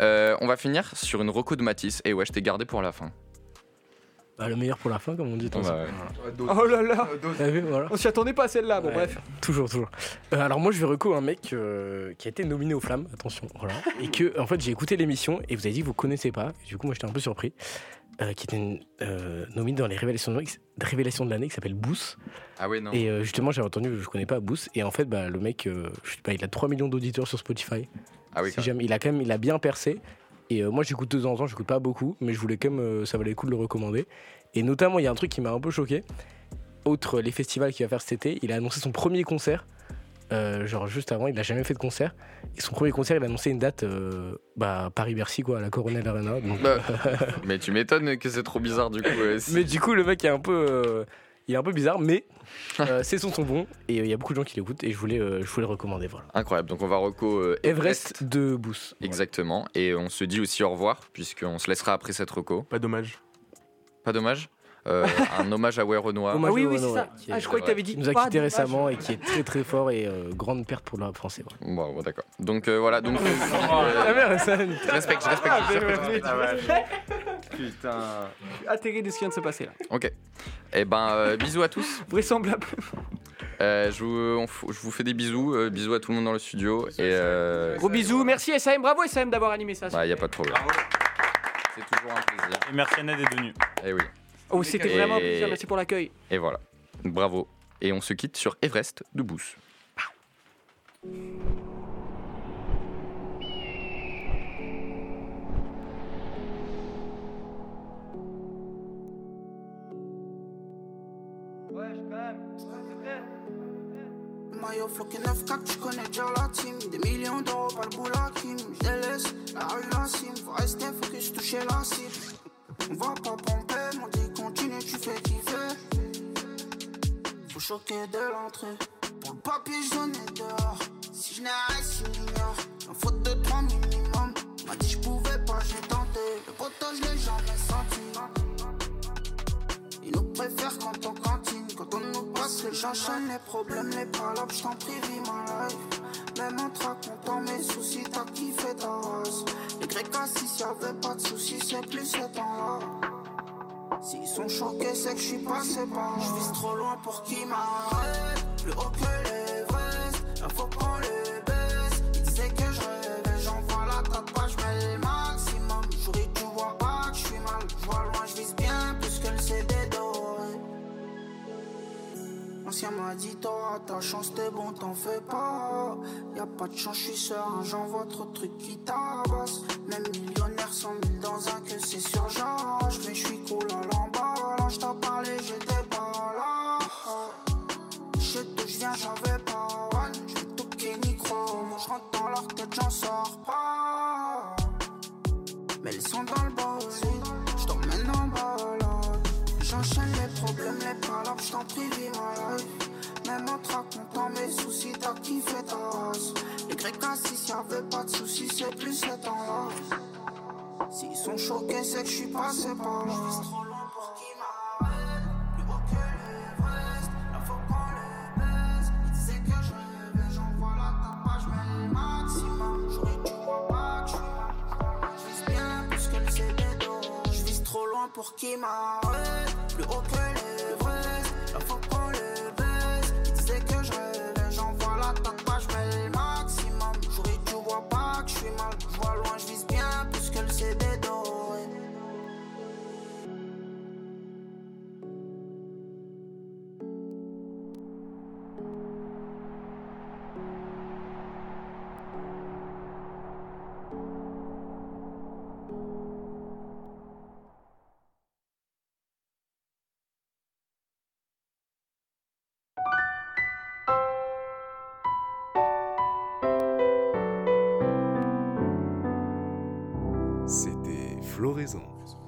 Euh, on va finir sur une reco de Matisse. Et ouais, je t'ai gardé pour la fin. Bah, le meilleur pour la fin, comme on dit. Bah, ouais. Oh là là. T'as vu, voilà. On s'y attendait pas à celle-là, bon Ouais, bref. Toujours, toujours. Euh, alors moi je vais reco un mec euh, qui a été nominé aux Flammes, attention, voilà. Et que en fait j'ai écouté l'émission et vous avez dit que vous connaissez pas. Et du coup moi j'étais un peu surpris. Euh, qui était une, euh, nominé dans les révélations de, révélations de l'année qui s'appelle Booth. Ah ouais, non. Et euh, justement j'ai entendu, je connais pas Booth. Et en fait bah, le mec, euh, je sais pas, il a trois millions d'auditeurs sur Spotify. Ah oui. Si jamais, il a quand même, il a bien percé. Et euh, moi j'écoute de temps en temps, j'écoute pas beaucoup, mais je voulais quand même, euh, ça valait le coup de le recommander. Et notamment il y a un truc qui m'a un peu choqué. Outre les festivals qu'il va faire cet été, il a annoncé son premier concert. Euh, genre juste avant, il n'a jamais fait de concert. Et son premier concert, il a annoncé une date euh, bah, Paris-Bercy, quoi, à la Coronel Arena. Donc... Bah, mais tu m'étonnes que c'est trop bizarre du coup. euh, si- mais du coup, le mec est un peu, euh, il est un peu bizarre, mais euh, ses sons sont bons et il euh, y a beaucoup de gens qui l'écoutent et je voulais, euh, je voulais le recommander. Voilà. Incroyable. Donc on va reco euh, Everest de Booth. Exactement. Et on se dit aussi au revoir puisqu'on se laissera après cette reco. Pas dommage. Pas dommage. Euh, un hommage à Way Renoir. Hommage Ah oui, au oui, c'est Renaud, ça. ouais, qui Ah, est- je croyais que t'avais dit. qui nous a pas quitté dommage. récemment et qui est très très fort et euh, grande perte pour le rap français. Voilà. Bon, bon, d'accord. Donc euh, voilà. Donc. Ah merde, ça- Je respecte, je respecte. je respecte. Ah vache. Putain. Je suis atterré de ce qui vient de se passer là. Ok. Eh ben, euh, bisous à tous. Vraisemblable. Euh, je, vous, on f- je vous fais des bisous. euh, bisous à tout le monde dans le studio. Et. Euh, Gros bisous, merci S A M, bravo S A M d'avoir animé ça. bah, y a pas de problème. C'est toujours un plaisir. Et merci à Ned d'être venu. Eh oui. Oh, c'était Et- vraiment un plaisir, merci pour l'accueil. Et voilà. Bravo. Et on se quitte sur Everest de Booth. Maillot floqué neuf quatre, tu connais déjà la team. Des millions d'euros, pas le bout la Kim. Je délaisse la rue, la cime. Faut rester focus, toucher la cible. On va pas pomper, mon dit continue, tu fais kiffer. Faut choquer dès l'entrée. Pour le papier jaune et dehors. Si je n'ai rien, si je m'ignore. Un faute de trois minimum. M'a dit je pouvais pas, j'ai tenté. Le potage, je l'ai jamais senti. Ils nous préfèrent quand on cantine. Quand on nous passe, les gens chaînent les problèmes, les palabres. J't'en prie, vis ma life. Même en te racontant mes soucis, t'as kiffé ta race. Les Grecs assis, y'avait pas de soucis, c'est plus ce temps-là. S'ils sont choqués, c'est que j'suis passé par là. J'vise trop loin pour qu'ils m'arrêtent. Plus haut que l'Everest, là faut qu'on les baisse. Ils disaient que je rêvais, j'envoie la tête, pas j'mets le maximum. J'aurais tu vois pas que j'suis mal. J'vois loin, j'vise bien plus que le C D doré. L'ancien m'a dit t'auras ta chance, t'es bon, t'en fais pas. Y'a pas de chance, j'suis serein, j'envoie trop de trucs qui tabassent. Même millionnaire, cent mille dans un que c'est sur j'arrache. Mais j'suis cool à l'emballage, t'as parlé, j'étais pas là. J'sais d'où j'viens, j'avais pas one. J'vais tout Kenny Chrome, j'rentre dans leur tête, j'en sors pas. Mais ils sont dans le bolide, j't'emmène en balade. J'enchaîne les problèmes, les palabres, j't'en prie, vis ma life. Même en te racontant mes soucis, t'as kiffé ta race. Les Grecs assis, y'avait pas de soucis, c'est plus ce temps-là. S'ils sont choqués, c'est que j'suis passé par là. J'vise trop loin pour qu'ils m'arrêtent. Plus haut que l'Everest, là faut qu'on les baisse. Ils disaient que je rêvais, j'envoie la tête, pas j'mets le maximum. J'aurais dû voir pas que j'suis mal. J'vise bien plus que le C D d'or. J'vise trop loin pour qu'ils m'arrêtent. Plus haut que l'Everest, là faut qu'on les baisse. Ils disaient que je rêvais, j'envoie la tête, pas j'mets le maximum. J'aurais dû voir pas que j'suis mal. J'vois loin, j'vise bien plus que le C D doré. C'était Floraison.